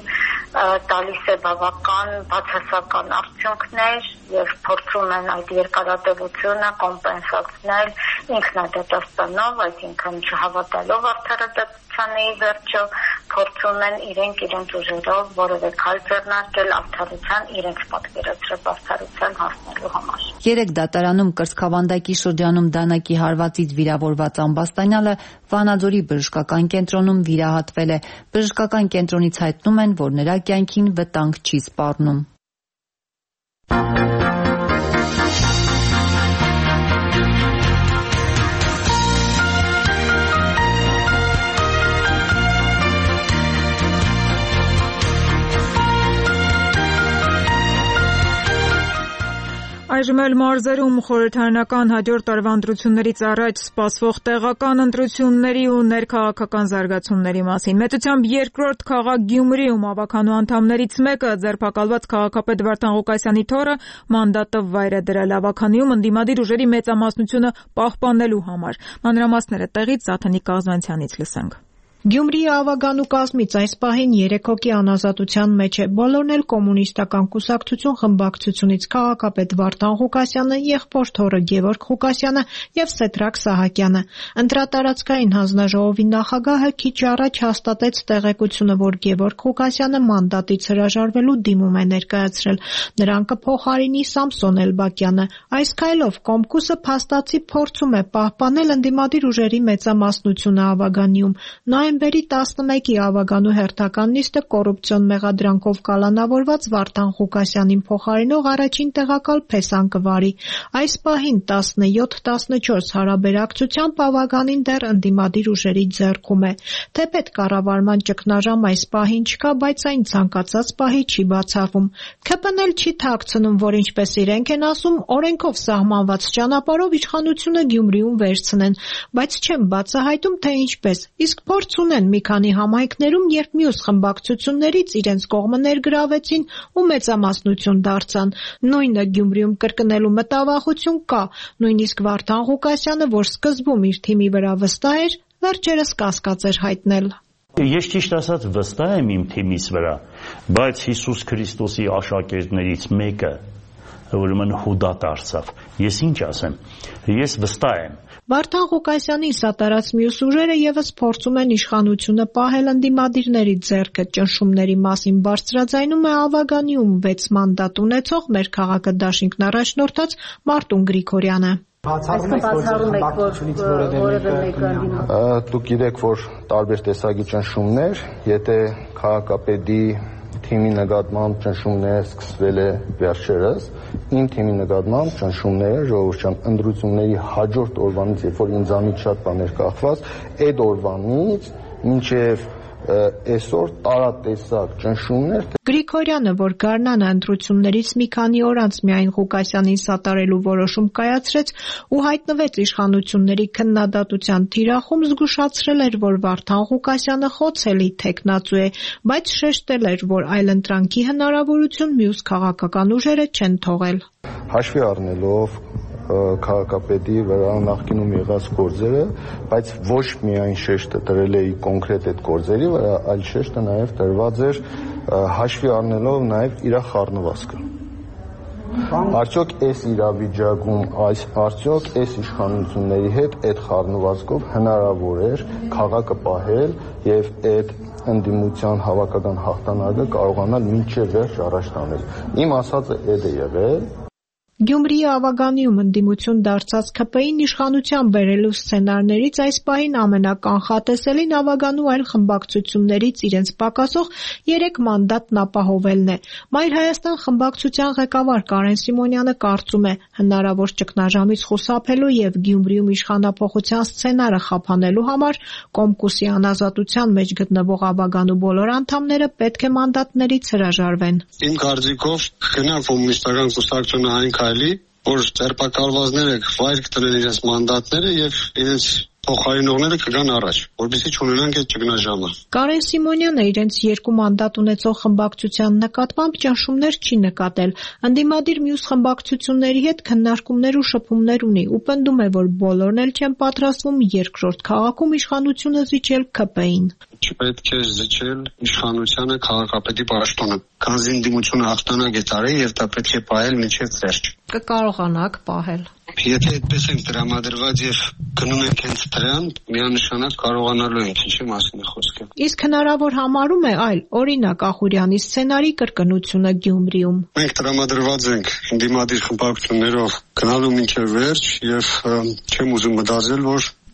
տալիս է բավական բացասական արդյունքներ եւ փորձում են այդ երկարատևությունը կոմպենսացնել ինքնադատաստանով, այսինքն չհավատալով արդարադատությանը ի վերջո փորձում են իրենք իրենց ուժերով որևէ քայլ ձեռնարկել արդարության իրենց պատկերացրած արդարության հասնելու համար։ Երեք դատարանում կրծքավանդակի շրջանում դանակի հարվածից վիրավորված ամբաստանյալը Վանաձորի բժշկական կենտրոնում վիրահատվել է։ Բժշկական կենտրոնից հայտնում են, որ նրա կյանքին վտանգ չի սպառնում։ Այժմ էլ մարզերում խորհրդարանական հաջորդ տարվա ընտրություններից առաջ սպասվող տեղական ընտրությունների ու ներքաղաքական զարգացումների մասին։ Մեծությամբ երկրորդ քաղաք Գյումրիում ավականու անդամներից մեկը ձերբակալված քաղաքապետ Վարդան Ղուկասյանի թոռը մանդատը վայր է դրել ավականիում ընդդիմադիր ուժերի մեծամասնությունը պահպանելու համար։ Մանրամասները տեղից Զաթանիկ Կաղզանցյանից լսենք։ Գյումրիի ավագանու կազմից այս պահին երեք հոգի անազատության մեջ է, բոլորն էլ կոմունիստական կուսակցություն խմբակցությունից քաղաքապետ Վարդան Ղուկասյանը, եղբոր թոռը Գևորգ Ղուկասյանը եւ Սեդրակ Սահակյանը։ Ընտրատարածքային հանձնաժողովի նախագահը քիչ առաջ հաստատեց տեղեկությունը, որ Գևորգ Ղուկասյանը մանդատից հրաժարվելու դիմում է ներկայացրել։ Նրան կփոխարինի Սամսոն Էլբակյանը։ Այս քայլով Կոմկուսը փաստացի փորձում է պահպանել ընդդիմադիր ուժերի մեծամասնությունը ավագանիում։ Նոյեմբերի տասնմեկի ավագանու հերթական նիստը կոռուպցիոն մեղադրանքով կալանավորված Վարդան Ղուկասյանին փոխարինող առաջին տեղակալ Փեսան կվարի։ Այս պահին տասնյոթ տասնչորս հարաբերակցությամբ ավագանին դեռ ընդդիմադիր ուժերի ձեռքում է։ Թեպետ կառավարման ճգնաժամ այս պահին չկա, բայց այն ցանկացած պահի չի բացառվում։ ՔՊՆ-ն էլ չի թաքցնում, որ ինչպես իրենք են ասում, օրենքով սահմանված ճանապարհով իշխանությունը Գյումրիում վերցնեն, բայց չեն բացահայտում, թե ինչպես։ Իսկ փորձ ունեն մի քանի համայնքներում, երբ մյուս խմբակցություններից իրենց կողմը ներգրավեցին ու մեծամասնություն դարձան։ Նույնը Գյումրիում կրկնելու մտավախություն կա, նույնիսկ Վարդան Ղուկասյանը, որ սկզբում իր թիմի վրա վստահ էր, վերջերս կասկած էր հայտնել։ Ես ճիշտ ասած վստահ եմ իմ թիմիս վրա, բայց Հիսուս Քրիստոսի աշակերտներից մեկը ուրեմն Հուդա դարձավ։ Ես ինչ ասեմ։ Ես վստահ եմ։ Վարդան Ղուկասյանին սատարած մյուս ուժերը եւս փորձում են իշխանությունը պահել ընդդիմադիրների ձեռքը։ Ճնշումների մասին բարձրաձայնում է ավագանիում վեց մանդատ ունեցող մեր քաղաքը դաշինքն առաջնորդած Մարտուն Գրիգորյանը։ Բացառում եք, որ որևէ մեկը դուք գիտեք, որ տարբեր տեսակի ճնշումներ, եթե քաղաքապետի թիմի նկատմամբ ճնշումները սկսվել է վերջերս, իմ թիմի նկատմամբ ճնշումները ժողովրդական ընտրությունների հաջորդ օրվանից, երբ որ ինձանից շատ բաներ կախված, այդ օրվանից մինչև այսօր տարատեսակ ճնշումներ։ Գրիգորյանը, որ Գարնանը ընտրություններից մի քանի օր անց միայն Ղուկասյանին սատարելու որոշում կայացրեց ու հայտնվեց իշխանությունների քննադատության թիրախում, զգուշացրել էր, որ Վարդան Ղուկասյանը խոցելի թեկնածու է, բայց շեշտել էր, որ այլընտրանքի հնարավորություն մյուս քաղաքական ուժերը չեն թողել։ Հաշվի առնելով քաղաքապետի վրա նախկինում եղած գործերը, բայց ոչ միայն շեշտը դրել էի կոնկրետ այդ գործերի վրա, այլ շեշտը նաև դրված էր հաշվի առնելով նաև իր խառնվածքը։ Արդյոք այս իրավիճակում, այս արդյոք այս իշխանությունների հետ այդ խառնվածքով հնարավոր էր քաղաքը պահել եւ այդ ընդդիմության հավաքական հաղթանակը կարողանալ մինչև վերջ առաջ տանել։ Իմ ասածը այդ է եղել։ Գյումրիի ավագանիում ընդդիմություն դարձած ՔՊ-ին իշխանության բերելու սցենարներից այս պահին ամենականխատեսելին ավագանու այլ խմբակցություններից իրենց պակասող երեք մանդատն ապահովելն է։ Մայր Հայաստան խմբակցության ղեկավար Կարեն Սիմոնյանը կարծում է, հնարավոր ճգնաժամից խուսափելու եւ Գյումրիում իշխանափոխության սցենարը խափանելու համար Կոմկուսի անազատության մեջ գտնվող ավագանու բոլոր անդամները պետք է մանդատներից հրաժարվեն։ Իմ կարծիքով գնա կոմունիստական կուսակցությունը այն քայլի, որ ձերբակալվածները վայր կտրեն իրենց մանդատները եւ իրենց փոխարինողները կգան առաջ, որովհետեւ չունենանք այդ ճգնաժամը։ Կարեն Սիմոնյանը իրենց երկու մանդատ ունեցող խմբակցության նկատմամբ ճնշումներ չի նկատել։ Ընդդիմադիր մյուս խմբակցությունների հետ քննարկումներ ու շփումներ ունի ու պնդում է, որ բոլորն էլ չեն պատրաստվում երկրորդ քաղաքում իշխանությունը զիջել ՔՊ-ին։ Չպետք է զիջել իշխանությանը քաղաքապետի պաշտոնը, քանզի ընդդիմությունը հաղթանակ է տարել եւ դա պետք է պահել մինչեւ վերջ։ Կկարողանաք պահել։ Եթե այդպես ենք տրամադրված եւ գնում ենք հենց դրան, միանշանակ կարողանալու ենք, ինչի մասին է խոսքը։ Իսկ հնարավոր համարում է այլ, օրինակ Ախուրյանի սցենարի կրկնությունը Գյումրիում։ Մենք տրամադրված ենք ընդդիմադիր խմբակցություններով գնալու մինչև վերջ եւ չեմ ուզում մտածել, որ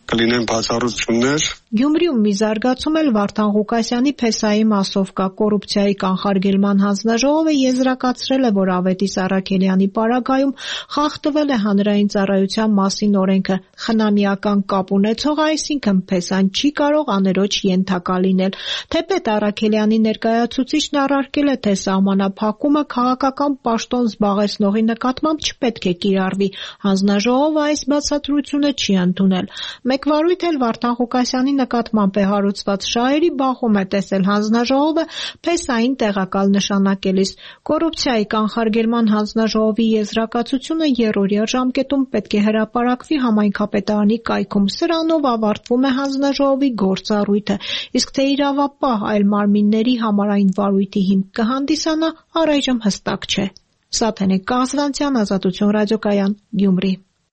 կլինեն բացառություններ։ Գյումրիում մի զարգացում էլ Վարդան Ղուկասյանի փեսայի մասով կա։ Կոռուպցիայի կանխարգելման հանձնաժողովը եզրակացրել է, որ Ավետիս Առաքելյանի պարագայում խախտվել է հանրային ծառայության մասին օրենքը։ Խնամիական կապ ունեցող, այսինքն փեսան չի կարող աներոջ ենթակա լինել։ Թեպետ Առաքելյանի ներկայացուցիչն առարկել է, թե սահմանափակումը քաղաքական պաշտոն զբաղեցնողի նկատմամբ չպետք է կիրառվի։ Հանձնաժողովը այս բացատրությունը չի ընդունել։ Մեկ վարույթ էլ Վարդան Ղուկասյանի նկատմամբ է հարուցված շահերի բախում է տեսել հանձնաժողովը փեսային տեղակալ նշանակելիս։ Կոռուպցիայի կանխարգելման հանձնաժողովի եզրակացությունը երրորդյա ժամկետում պետք է հրապարակվի համայնքապետարանի կայքում։ Սրանով ավարտվում է հանձնաժողովի գործառույթը, իսկ թե իրավապահ այլ մարմինների համար այն վարույթի հիմք կհանդիսանա, առայժմ հստակ չէ։ Սաթենիկ Կազվանցյան, Ազատություն ռադիոկայան, Գյումրի։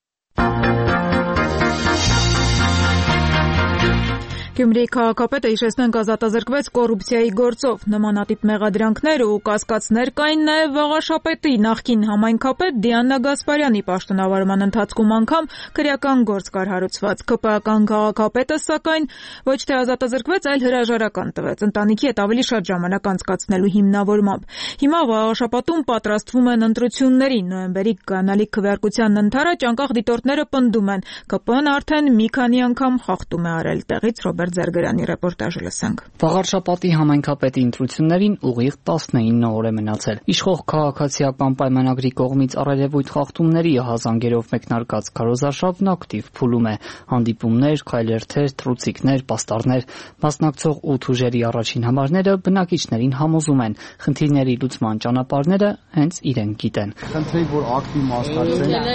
Գյումրիի քաղաքապետը հիշեցնենք ազատազրկվեց կոռուպցիայի գործով։ Նմանատիպ մեղադրանքներ ու կասկածներ կային նաև Վաղաշապետի նախկին համայնքապետ Դիանա Գասպարյանի պաշտոնավարման ընթացքում անգամ քրեական գործ կար հարուցված։ ԿՊԱ-ական քաղաքապետը, սակայն, ոչ թե ազատազրկվեց, այլ հրաժարական տվեց ընտանիքի հետ ավելի շատ ժամանակ անցկացնելու հիմնավորմամբ։ Հիմա Վաղաշապատում պատրաստվում են ընտրությունների։ Նոյեմբերի կանալիք քվեարկության ընթരാճ անկախ դիտորդները պնդում են, ԿՊԸ-ն արդեն մի քանի անգամ խախտում է արել։ Տեղից Ռոբերտ Զարգարյանի ռեպորտաժը լսենք։ Վաղարշապատի համայնքապետի ընտրություններին ուղիղ տասնինը օր է մնացել։ Իշխող քաղաքացիական պայմանագրի կողմից առերևույթ խախտումների հազանգերով մեկնարկած քարոզարշավն ակտիվ փուլում է։ Հանդիպումներ, քայլերթեր, թռուցիկներ, պաստառներ, մասնակցող ութ ուժերի առաջին համարները բնակիչներին համոզում են, խնդիրների լուծման ճանապարհները հենց իրենք գիտեն։ Խնդրեի, որ ակտիվ մասնակցեն։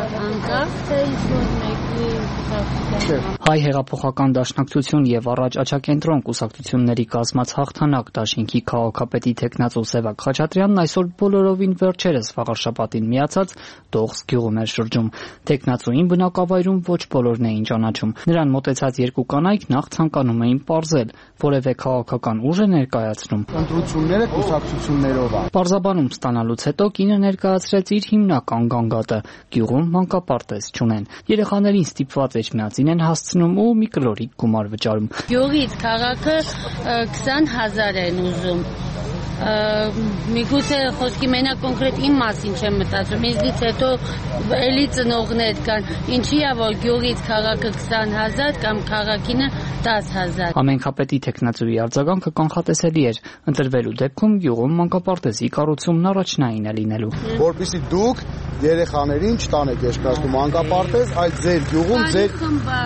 Հայ հեղափոխական դաշնակցություն եւ առաջ աչակենտրոն կուսակցությունների կազմած հաղթանակ դաշինքի քաղաքապետի տեխնացու Սևակ Խաչատրյանն այսօր բոլորովին վերջերս Վաղարշապատին միացած Դողս գյուղում էր շրջում։ Տեխնացուին բնակավայրում ոչ բոլորն էին ճանաչում։ Նրան մոտեցած երկու կանայք նախ ցանկանում էին պարզել, որևէ քաղաքական ուժ է ներկայացնում։ Ընտրությունները կուսակցություններով են։ Պարզաբանում ստանալուց հետո կինը ներկայացրեց իր հիմնական գանգատը։ Գյուղում մանկապարտեզ չունեն։ Երեխաներին ստիպված էջմիածին են հասցնում ու մի կլորիկ գումար վճարում։ Գյուղից քաղաքը քսան հազար են ուզում։ Միգուցե խոսքի մենակ կոնկրետ իմ մասին չեմ մտածում, ինձնից հետո էլի ծնողներ կան, ինչի է որ գյուղից քաղաքը քսան հազար կամ քաղաքինը դաս հազար։ Համայնքապետի տեխնացուի արձագանքը կանխատեսելի էր, ընտրվելու դեպքում գյուղում մանկապարտեզի կառուցումն առաջնային է լինելու։ Որպեսզի դուք երեխաներին չտանեք երկրաշտում մանկապարտեզ, այլ ձեր գյուղում ձեր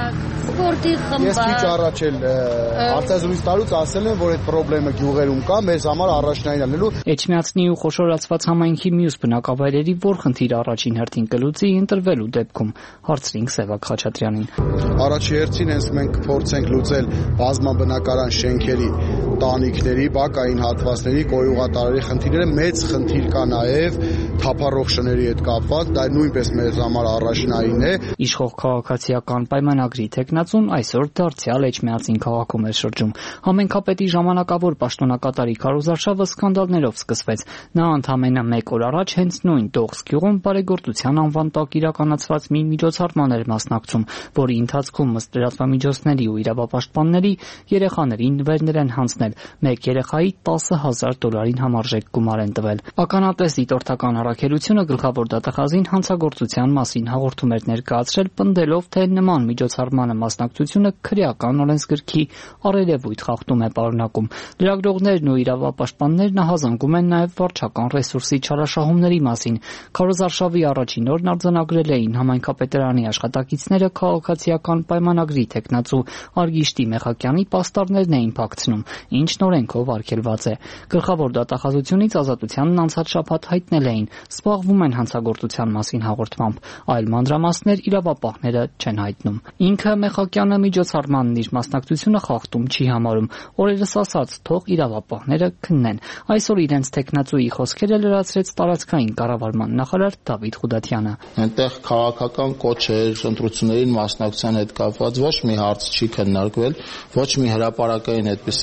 սպորտի խմբակ։ Ես քիչ առաջ էլ արտազրույց տալուց ասել եմ, որ այդ խնդրեմը գյուղերում կա, մեզ համար առաջնային ալելու։ Էջմիածնի ու խոշորացված համայնքի մյուս բնակավայրերի որ խնդիրը առաջին հերթին կլուծի ընտրվելու դեպքում, հարցրինք Սևակ Խաչատրյանին։ Առաջի հերթին հենց մենք կփորձենք լուծել բազմաբնակարան շենքերի, տանիքների, բակային հատվածների, կոյուղատարերի խնդիրները, մեծ խնդիր կա նաև թափառող շների հետ կապված, դա նույնպես մեզ համար առաջնային է։ Իշխող քաղաքացիական պայմանագրի տեխնացուն այսօր դարձյալ Էջմիածին քաղաքում է շրջում։ Համայնքապետի ժամանակավոր պաշտոնակատարի քարոզարշավը սկանդալներով սկսվեց։ Նա ընդամենը մեկ օր առաջ հենց նույն Դողս գյուղում բարեգործության անվան տակ իրականացված մի միջոցառման էր մասնակցում, որի ընթացքում ըստ լրատվամիջոցների ու իրավապաշտպանների երեխաներին նվերներ են հանձնել։ Մեկ երեխայի տասը հազար դոլարին համարժեք գումար են տվել։ Ականատես դիտորդական առաքելությունը գլխավոր դատախազին հանցագործության մասին հաղորդում էր ներկայացրել, պնդելով, թե նման միջոցառմանը մասնակցությունը քրեական օրենսգրքի առերևույթ խախտում է պարունակում։ Լրագրողներն ու իրավապաշտպաններն հազանգում են նաև վարչական ռեսուրսի չարաշահումների մասին։ Քարոզարշավի առաջին օրն արձանագրել էին համայնքապետարանի աշխատակիցները քաղաքացիական պայմանագրի տեխնացու Արգիշտի Մեխակյանի պաստառներն էին փակցնում, ինչն օրենքով արգելված է։ Գլխավոր դատախազությունից ազատությանն անցած շաբաթ հայտնել էին, սպառվում են հանցագործության մասին հաղորդմամբ, այլ մանրամասներ իրավապահները չեն հայտնում։ Ինքը Մեխակյանը միջոցառմանն իր մասնակցությունը խախտում չի համարում։ Օրերս ասած, թող իրավապահները քննեն։ Այսօր իրենց տեխնացուի խոսքերը լրացրեց տարածքային կառավարման նախարար Դավիթ Խուդատյանը։ Այնտեղ քաղաքական կոչեր, ընտրություններին մասնակցության հետ կապված ոչ մի հարց չի քննարկվել, ոչ մի հրապարակային այդպիսի բան չէ,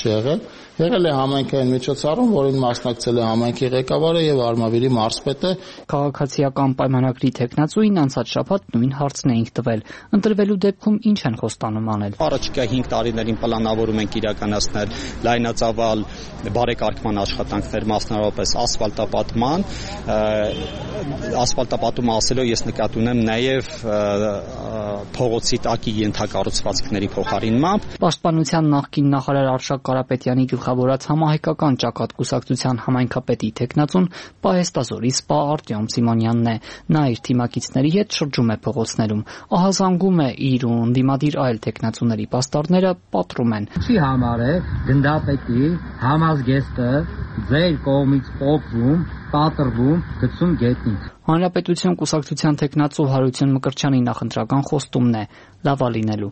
չի եղել։ Եղել է համայնքային միջոցառում, որին մասնակցել է համայնքի ղեկավարը եւ Արմավիրի մարզպետը։ Քաղաքացիական պայմանագրի տեխնացուին անցած շաբաթ նույն հարցն էինք տվել։ Ընտրվելու դեպքում ինչ են խոստանում անել։ Առաջիկա հինգ տարիներին պլանավորում ենք իրականացնել լայնածավալ բարեկարգման աշխատանքներ, մասնավորապես ասֆալտապատման, ասֆալտապատումը ասելով ես նկատի ունեմ նաև փողոցի տակի ենթակառուցվածքների փոխարինմամբ։ Պաշտպանության նախկին նախարար Արշակ Կարապետյանի գլխավորած համահայկական ճակատ կուսակցության համայնքապետի տեխնացուն Պահեստազորի սպա Արտյոմ Սիմոնյանն է։ Նա իր թիմակիցների հետ շրջում է փողոցներում, ահազանգում է իր ու ընդդիմադիր այլ տեխնացուների պաստառները, պատռում են։ Ինչի համար է գնդապետի համազգեստը ձեր կողմից փոխվում, պատրվում, գցում գետնին։ Հանրապետություն կուսակցության տեխնացու Հարություն Մկրտչյանի նախընտրական խոստումն է լավա լինելու։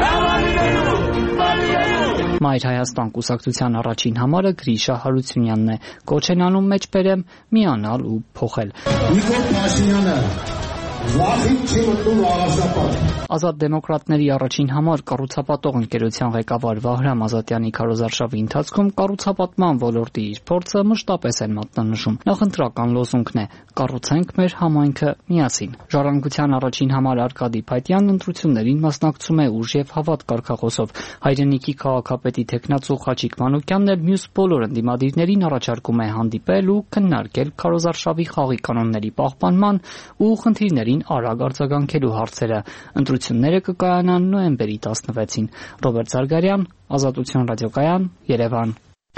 Մայր Հայաստան կուսակցության առաջին համարը Գրիշա Հարությունյանն է։ Կոչ են անում մեջբերեմ միանալ ու փոխել։ Նիկոլ Փաշինյանը Վախիտ չի մտնում աղասապատ։ Ազատ դեմոկրատների առաջին համար կառուցապատող ընկերության ղեկավար Վահրամ Ազատյանի քարոզարշավի ընթացքում կառուցապատման ոլորտի իր փորձը մշտապես են մատնանշում։ Նախընտրական լոզունգն է՝ կառուցենք մեր համայնքը միասին։ Ժառանգության առաջին համար Արկադի Փայտյանն ընտրություններին մասնակցում է ուժ եւ հավատ կարգախոսով։ Հայրենիքի քաղաքապետի տեխնացու Խաչիկ Մանուկյանն էլ մյուս բոլոր ընդդիմադիրներին առաջարկում է հանդիպել ու քննարկել քարոզարշավի խաղի կանոնների պահպանման ու խնդիրների արագ արձագանքելու հարցերը։ Ընտրությունները կկայանան նոյեմբերի տասնվեցին։ Ռոբերտ Զարգարյան, Ազատություն ռադիոկայան, Երևան։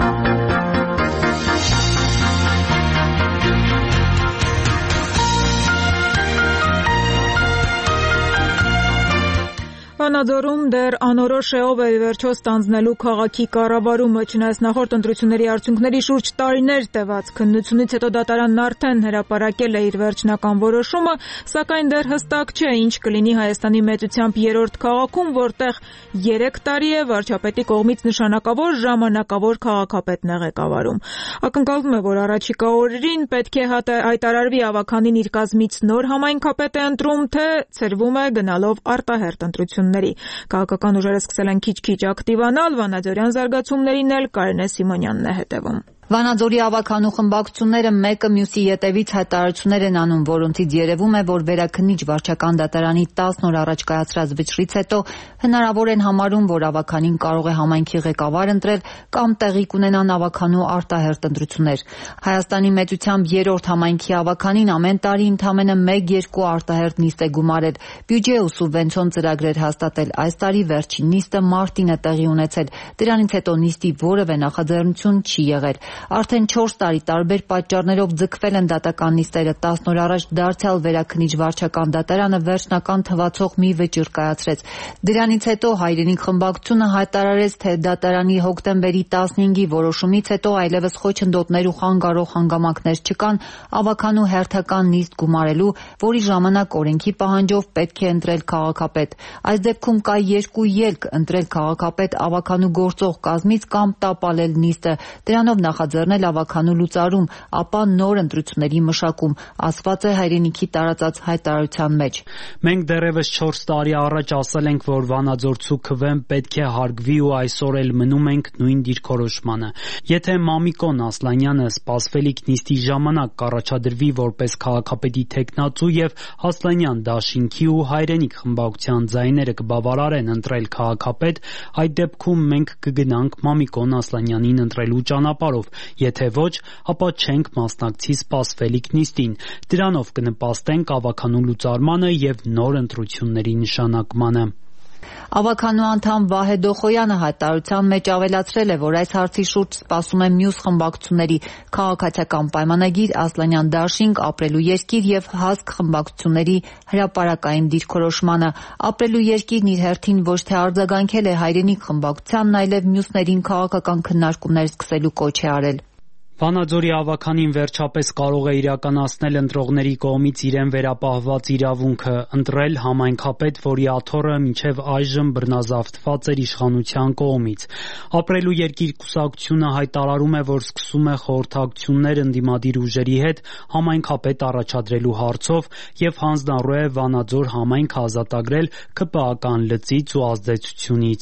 Վանաձորում դեռ անորոշ է ով է վերջո ստանձնելու քաղաքի կառավարումը, չնայած նախորդ ընտրությունների արդյունքների շուրջ տարիներ տևած քննությունից հետո դատարանն արդեն հրապարակել է իր վերջնական որոշումը, սակայն դեռ հստակ չէ ինչ կլինի Հայաստանի մեծությամբ երրորդ քաղաքում, որտեղ երեք տարի է վարչապետի կողմից նշանակավոր ժամանակավոր քաղաքապետն է ղեկավարում։ Ակնկալվում է, որ առաջիկա օրերին պետք է հայտարարվի ավականին իր կազմից նոր համայնքապետ է ընտրում, թե ցրվում է գնալով արտահերթ ընտրություն։ Քաղաքական ուժերը սկսել են քիչ-քիչ ակտիվանալ, վանաձորյան զարգացումներին էլ Կարինե Սիմոնյանն է հետևում։ Վանաձորի ավականու խմբակցությունները մեկը մյուսի ետևից հայտարարություններ են անում, որոնցից երևում է, որ վերաքննիչ վարչական դատարանի տասն օր առաջ կայացրած վճռից հետո հնարավոր են համարում, որ ավականին կարող է համայնքի ղեկավար ընտրել կամ տեղի կունենան ավականու արտահերթ ընտրություններ։ Հայաստանի մեծությամբ երրորդ համայնքի ավականին ամեն տարի ընդամենը մեկ-երկու արտահերթ նիստ է գումարել, բյուջե ու սուբվենցիոն ծրագրեր հաստատել։ Այս տարի վերջին նիստը մարտին է տեղի ունեցել։ Դրանից հետո նիստի որևէ նախաձեռնություն չի եղել։ Արդեն չորս տարի տարբեր պատճառներով ձգվել են դատական նիստերը։ տասն օր առաջ դարձյալ վերաքննիչ վարչական դատարանը վերջնական թվացող մի վճիռ կայացրեց։ Դրանից հետո Հայրենիք խմբակցությունը հայտարարեց, թե դատարանի հոկտեմբերի տասնհինգի որոշումից հետո այլևս խոչընդոտներ ու խանգարող հանգամանքներ չկան ավականու հերթական նիստ գումարելու, որի ժամանակ օրենքի պահանջով պետք է ընտրել քաղաքապետ։ Այս դեպքում կա երկու ելք՝ ընտրել քաղաքապետ ավականու գործող կազմից կամ տապալել նիստը, դրանով նախաձեռնել ավականու լուծարում, ապա նոր ընտրությունների մշակում, ասված է Հայրենիքի տարածած հայտարարության մեջ։ Մենք դեռևս չորս տարի առաջ ասել ենք, որ Վանաձորցու քվեն պետք է հարգվի ու այսօր էլ մնում ենք նույն դիրքորոշմանը։ Եթե Մամիկոն Ասլանյանը սպասվելիք նիստի ժամանակ կառաջադրվի որպես քաղաքապետի տեխնացու եւ Ասլանյան դաշինքի ու Հայրենիք խմբակցության ձայները կբավարարեն ընտրել քաղաքապետ, այդ դեպքում մենք կգնանք Մամիկոն Ասլանյանին ընտրելու ճանապարհով, եթե ոչ, ապա չենք մասնակցի սպասվելիք նիստին։ Դրանով կնպաստենք ավականու լուծարմանը եւ նոր ընտրությունների նշանակմանը։ Ավականու անդամ Վահե Դոխոյանը հայտարարության մեջ ավելացրել է, որ այս հարցի շուրջ սպասում է մյուս խմբակցությունների քաղաքացիական պայմանագիր, Ասլանյան դաշինք, ապրելու երկիր եւ հասկ խմբակցությունների հրապարակային դիրքորոշմանը։ Ապրելու երկիրն իր հերթին ոչ թե արձագանքել է Հայրենիք խմբակցությանն, այլև մյուսներին քաղաքական քննարկումներ սկսելու կոչ է արել։ Վանաձորի ավականին վերջապես կարող է իրականացնել ընտրողների կողմից իրեն վերապահված իրավունքը ընտրել համայնքապետ, որի աթոռը մինչև այժմ բռնազավթված էր իշխանության կողմից։ Ապրելու երկիր կուսակցությունը հայտարարում է, որ սկսում է խորհրդակցություններ ընդդիմադիր ուժերի հետ համայնքապետ առաջադրելու հարցով եւ հանձնառու է Վանաձոր համայնքը ազատագրել ՔՊԱ-ական լծից ու ազդեցությունից։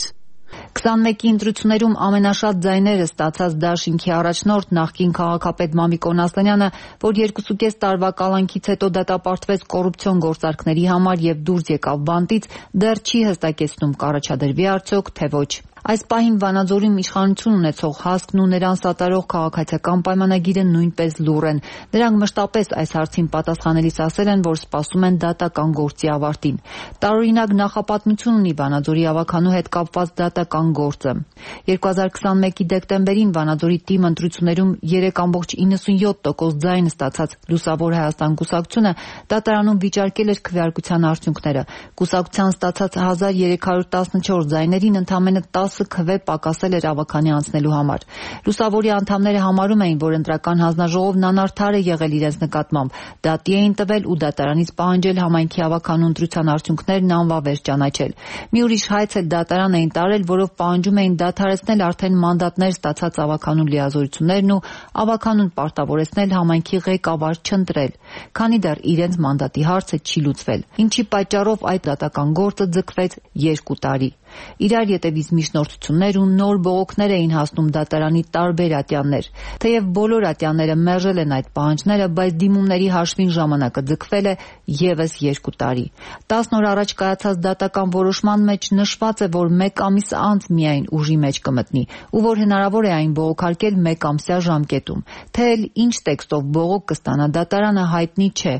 քսանմեկի ընտրություններում ամենաշատ ձայները ստացած Դաշինքի առաջնորդ նախկին քաղաքապետ Մամիկոն Ասլանյանը, որ երկուսուկես տարվա կալանքից հետո դատապարտվեց կոռուպցիոն գործարքների համար եւ դուրս եկավ բանտից, դեռ չի հստակեցնում կառաջադրվի արդյոք թե ոչ։ Այս պահին Վանաձորում իշխանություն ունեցող հասկն ու նրան սատարող քաղաքացիական պայմանագիրը նույնպես լուռ են։ Նրանք մշտապես այս հարցին պատասխանելիս ասել են, որ սպասում են դատական գործի ավարտին։ Տարօրինակ նախապատմություն ունի Վանաձորի ավականու հետ կապված դատական գործը։ երկու հազար քսանմեկի դեկտեմբերին Վանաձորի թիմ ընտրություններում երեք կόμկոմ իննսունյոթ տոկոս ձայն ստացած Լուսավոր Հայաստան կուսակցությունը դատարանում վիճարկել էր քվեարկության արդյունքները։ Կուսակցության ստացած հազար երեք հարյուր տասնչորս ձայներին ընդամենը տասը քվե պակասել էր ավականի անցնելու համար։ Լուսավորի անդամները համարում էին, որ ընտրական հանձնաժողովն անարդար է եղել իրենց նկատմամբ, դատի էին տվել ու դատարանից պահանջել համայնքի ավականու ընտրության արդյունքներն անվավեր ճանաչել։ Մի ուրիշ հայց էլ դատարան էին տարել, որով պահանջում էին դադարեցնել արդեն մանդատներ ստացած ավականու լիազորություններն ու ավականուն պարտավորեցնել համայնքի ղեկավար չընտրել, քանի դեռ իրենց մանդատի հարցը չի լուծվել, ինչի պատճառով այդ դատական գործը ձգվեց երկու տարի։ Իրար ետևից միջնորդություններ ու նոր բողոքներ էին հասնում դատարանի տարբեր ատյաններ։ Թեև բոլոր ատյանները մերժել են այդ պահանջները, բայց դիմումների հաշվին ժամանակը ձգվել է ևս երկու տարի։ տասն օր առաջ կայացած դատական որոշման մեջ նշված է, որ մեկ ամիս անց միայն ուժի մեջ կմտնի, ու որ հնարավոր է այն բողոքարկել մեկ ամսյա ժամկետում։ Թե էլ ինչ տեքստով բողոք կստանա դատարանը հայտնի չէ։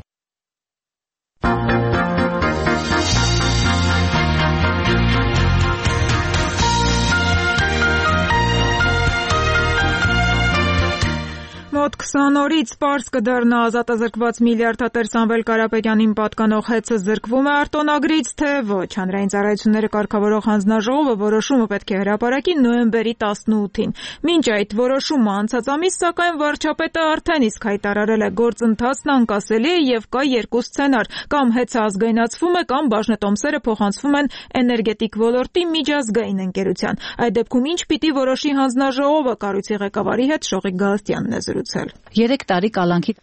Մոտ քսան օրից պարզ կդառնա ազատազրկված միլիարդատեր Սամվել Կարապետյանին պատկանող հեծը զրկվում է արտոնագրից, թե ոչ։ Հանրային ծառայությունները կարգավորող հանձնաժողովը որոշումը պետք է հրապարակի նոյեմբերի տասնութին։ Մինչ այդ որոշումը անցած ամիս, սակայն վարչապետը արդեն իսկ հայտարարել է գործընթացն անկասելի է եւ կա երկու սցենար՝ կամ հեծը ազգայնացվում է, կամ բաժնետոմսերը փոխանցվում են էներգետիկ ոլորտի միջազգային ընկերության։ Այդ դեպքում ինչ պիտի որոշի հանձնաժողովը, կառույցի ղեկավարի հետ Շողիկ Գալստյանն է զրուցել։ Երեք տարի կալանքի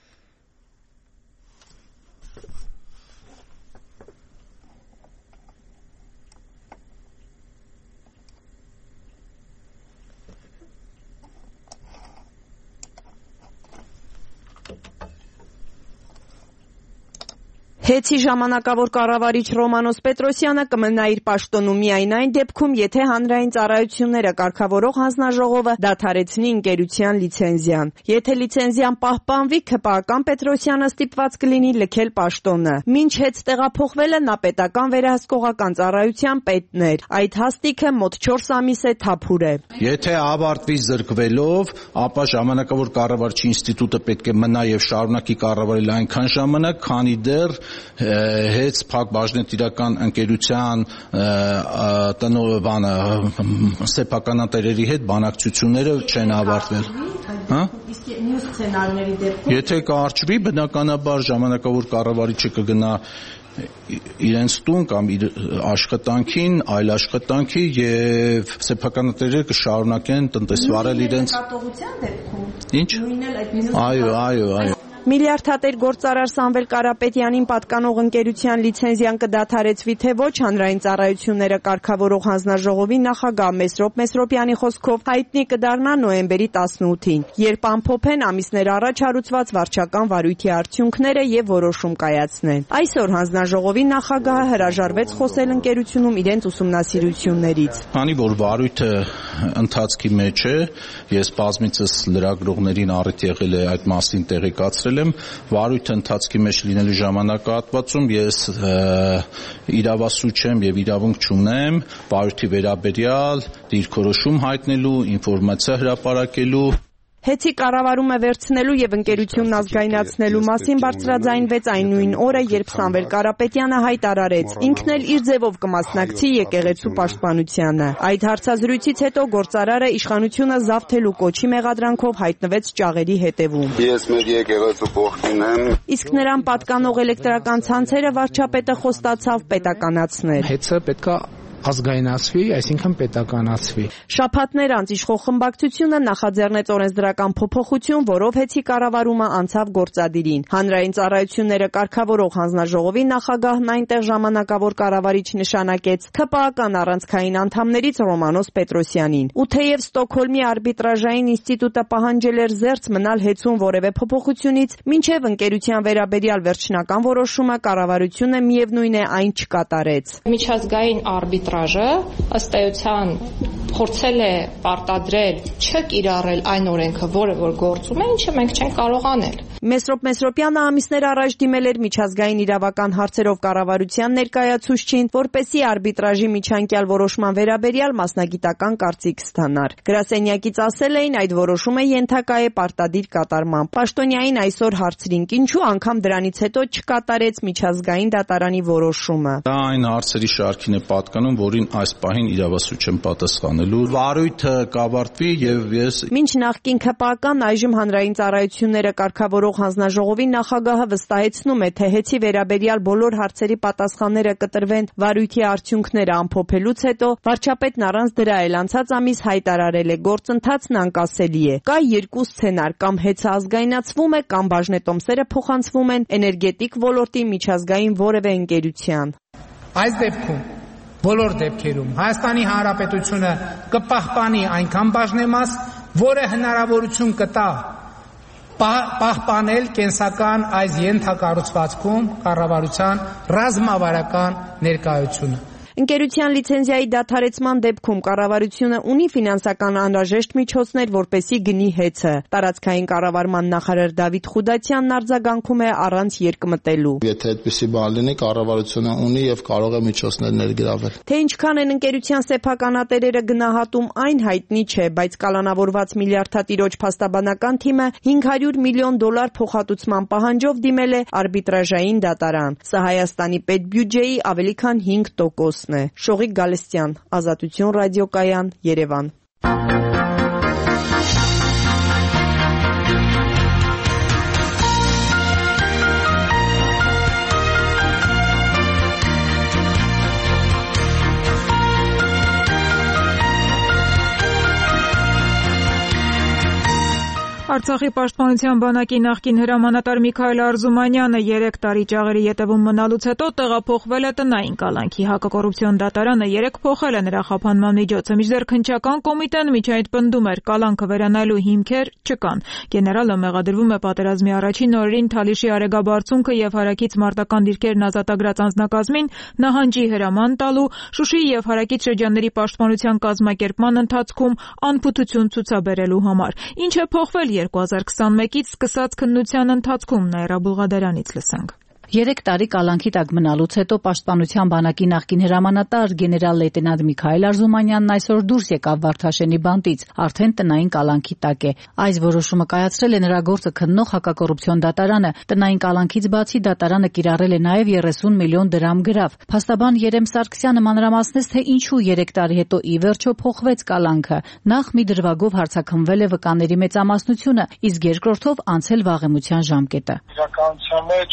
Հեծի ժամանակավոր կառավարիչ Ռոմանոս Պետրոսյանը կմնա իր պաշտոնում միայն այն դեպքում, եթե հանրային ծառայությունները կարգավորող հանձնաժողովը դադարեցնի ընկերության լիցենզիան։ Եթե լիցենզիան պահպանվի, ՔՊԱ-ական Պետրոսյանը ստիպված կլինի լքել պաշտոնը։ Մինչ հեծ տեղափոխվելը նա պետական վերահսկողական ծառայության պետն էր։ Այդ հաստիքը մոտ չորս ամիս է թափուր է։ Եթե ավարտվի զրկվելով, ապա ժամանակավոր կառավարչի ինստիտուտը պետք է մնա եւ շարունակի կառավարել այնքան ժամանակ, քանի դեռ հեծ փակ բաժնետիրական ընկերության տնօրենը սեփականատերերի հետ բանակցությունները չեն ավարտվել։ Հա? Իսկ մյուս սցենարների դեպքում եթե կարճվի, բնականաբար ժամանակավոր կառավարիչը կգնա իրենց տուն կամ իր աշխատանքին, այլ աշխատանքի եւ սեփականատերերը կշարունակեն տնտեսվարել իրենց Ինչ? Այո, այո, այո։ Միլիարդատեր գործարար Սամվել Կարապետյանին պատկանող ընկերության լիցենզիան կդադարեցվի թե ոչ, հանրային ծառայությունները կարգավորող հանձնաժողովի նախագահ Մեսրոպ Մեսրոպյանի խոսքով հայտնի կդառնա նոյեմբերի տասնութին, երբ ամփոփեն ամիսներ առաջ հարուցված վարչական վարույթի արդյունքները եւ որոշում կայացնեն։ Այսօր հանձնաժողովի նախագահը հրաժարվեց խոսել ընկերությունում իրենց ուսումնասիրություններից։ Քանի որ վարույթը ընթացքի մեջ է, ես բազմիցս լրագրողներին առիթ եղել է այդ մասին տեղեկացրել եմ, վարույթը ընթացքի մեջ լինելու ժամանակահատվածում ես իրավասու չեմ եւ իրավունք չունեմ վարույթի վերաբերյալ դիրքորոշում հայտնելու, ինֆորմացիա հրապարակելու։ Հեծի կառավարումը վերցնելու եւ ընկերությունն ազգայնացնելու մասին բարձրաձայնվեց այն նույն օրը, երբ Սամվել Կարապետյանը հայտարարեց, ինքն էլ իր ձևով կմասնակցի եկեղեցու պաշտպանությանը։ Այդ հարցազրույցից հետո գործարարը իշխանությունը զավթելու կոչի մեղադրանքով հայտնվեց ճաղերի հետևում։ Ես մեր եկեղեցու կողքին եմ։ Իսկ նրան պատկանող էլեկտրական ցանցերը վարչապետը խոստացավ պետականացնել։ Հեծը պետքա ազգայնացվի, այսինքն պետականացվի։ Շաբաթներ անց իշխող խմբակցությունը նախաձեռնեց օրենսդրական փոփոխություն, որով հեծի կառավարումը անցավ գործադիրին։ Հանրային ծառայությունները կարգավորող հանձնաժողովի նախագահն այնտեղ ժամանակավոր կառավարիչ նշանակեց ՔՊԱ-կան առանցքային անդամներից Ռոմանոս Պետրոսյանին։ Ու թեև Ստոկհոլմի արբիտրաժային ինստիտուտը պահանջել էր զերծ մնալ հեծում որևէ փոփոխությունից, մինչև ընկերության վերաբերյալ վերջնական որոշումը կառավարությունը միևնույն է այն չկատարեց։ Միջազգային արբիտրաժը ըստ էության փորձել է պարտադրել չկիրառել այն օրենքը, որը որ գործում է, ինչը մենք չենք կարող անել։ Մեսրոպ Մեսրոպյանը ամիսներ առաջ դիմել էր միջազգային իրավական հարցերով կառավարության ներկայացուցչին, որպեսզի արբիտրաժի միջանկյալ որոշման վերաբերյալ մասնագիտական կարծիք ստանար։ Գրասենյակից ասել էին, այդ որոշումը ենթակա է պարտադիր կատարման։ Պաշտոնյային այսօր հարցրինք, ինչու անգամ դրանից հետո չկատարեց միջազգային դատարանի որոշումը։ Դա այն հարցերի շարքին է պատկանում, որին այս պահին իրավասու չեմ պատասխանելու։ Վարույթը կավարտվի եւ ես Մինչ նախկին ՔՊԱ-կան այժմ հանրային ծառայությունները կարգավորող հանձնաժողովի նախագահը վստահեցնում է, թե հեծի վերաբերյալ բոլոր հարցերի պատասխանները կտրվեն վարույթի արդյունքները ամփոփելուց հետո, վարչապետն առանց դրա էլ անցած ամիս հայտարարել է, գործընթացն անկասելի է։ Կա երկու սցենար, կամ հեծը ազգայնացվում է, կամ բաժնետոմսերը փոխանցվում են էներգետիկ ոլորտի միջազգային որևէ ընկերության։ Այս դեպքում բոլոր դեպքերում Հայաստանի Հանրապետությունը կպահպանի այնքան բաժնեմաս, որը հնարավորություն կտա պահպանել կենսական այս ենթակառուցվածքում կառավարության ռազմավարական ներկայությունը։ Ընկերության լիցենզիայի դադարեցման դեպքում կառավարությունը ունի ֆինանսական անհրաժեշտ միջոցներ, որպեսզի գնի հեծը։ Տարածքային կառավարման նախարար Դավիթ Խուդացյանն արձագանքում է առանց երկմտելու։ Եթե այդպիսի բան լինի, կառավարությունը ունի եւ կարող է միջոցներ ներգրավել։ Թե ինչքան են ընկերության սեփականատերերը գնահատում, այն հայտնի չէ, բայց կալանավորված միլիարդատիրոջ փաստաբանական թիմը հինգ հարյուր միլիոն դոլար փոխհատուցման պահանջով դիմել է արբիտրաժային դատարան։ Սա Հայաստանի պետբյուջեի ավելի քան հինգ տոկոս է։ Շողիկ Գալստյան, Ազատություն ռադիոկայան, Երևան։ Արցախի պաշտպանության բանակի նախկին հրամանատար Միքայել Արզումանյանը երեք տարի ճաղերի ետևում մնալուց հետո տեղափոխվել է տնային կալանքի։ Հակակոռուպցիոն դատարանը երեք փոխել է նրա խափանման միջոցը, մինչդեռ քննչական կոմիտեն միջայդ պնդում էր, կալանքը վերանայելու հիմքեր չկան։ Գեներալը մեղադրվում է պատերազմի առաջին օրերին Թալիշի Արեգաբարձունքը եւ Հարակից մարտական դիրքերն ազատագրած անձնակազմին նահանջի հրաման տալու, Շուշիի եւ Հարակից շրջանների պաշտպանության կազմակերպման ընթացքում անփութություն ցուցաբերելու համար։ Ինչ է փոխվել երկու հազար քսանմեկից սկսած քննության ընթացքում Նաիրա Բուլղադարյանից լսենք։ Երեք տարի կալանքի տակ մնալուց հետո պաշտպանության բանակի նախկին հրամանատար գեներալ լեյտենանտ Միքայել Արզումանյանն այսօր դուրս եկավ Վարդաշենի բանտից, արդեն տնային կալանքի տակ է։ Այս որոշումը կայացրել է նրա գործը քննող հակակոռուպցիոն դատարանը։ Տնային կալանքից բացի դատարանը կիրառել է նաև երեսուն միլիոն դրամ գրավ։ Փաստաբան Երեմ Սարգսյանը մանրամասնեց, թե ինչու երեք տարի հետո ի վերջո փոխվեց կալանքը։ Նախ մի դրվագով հարցաքննվել է վկաների մեծամասնությունը, իսկ երկրորդով անցել վաղեմության ժամկետը։ Իրականության մեջ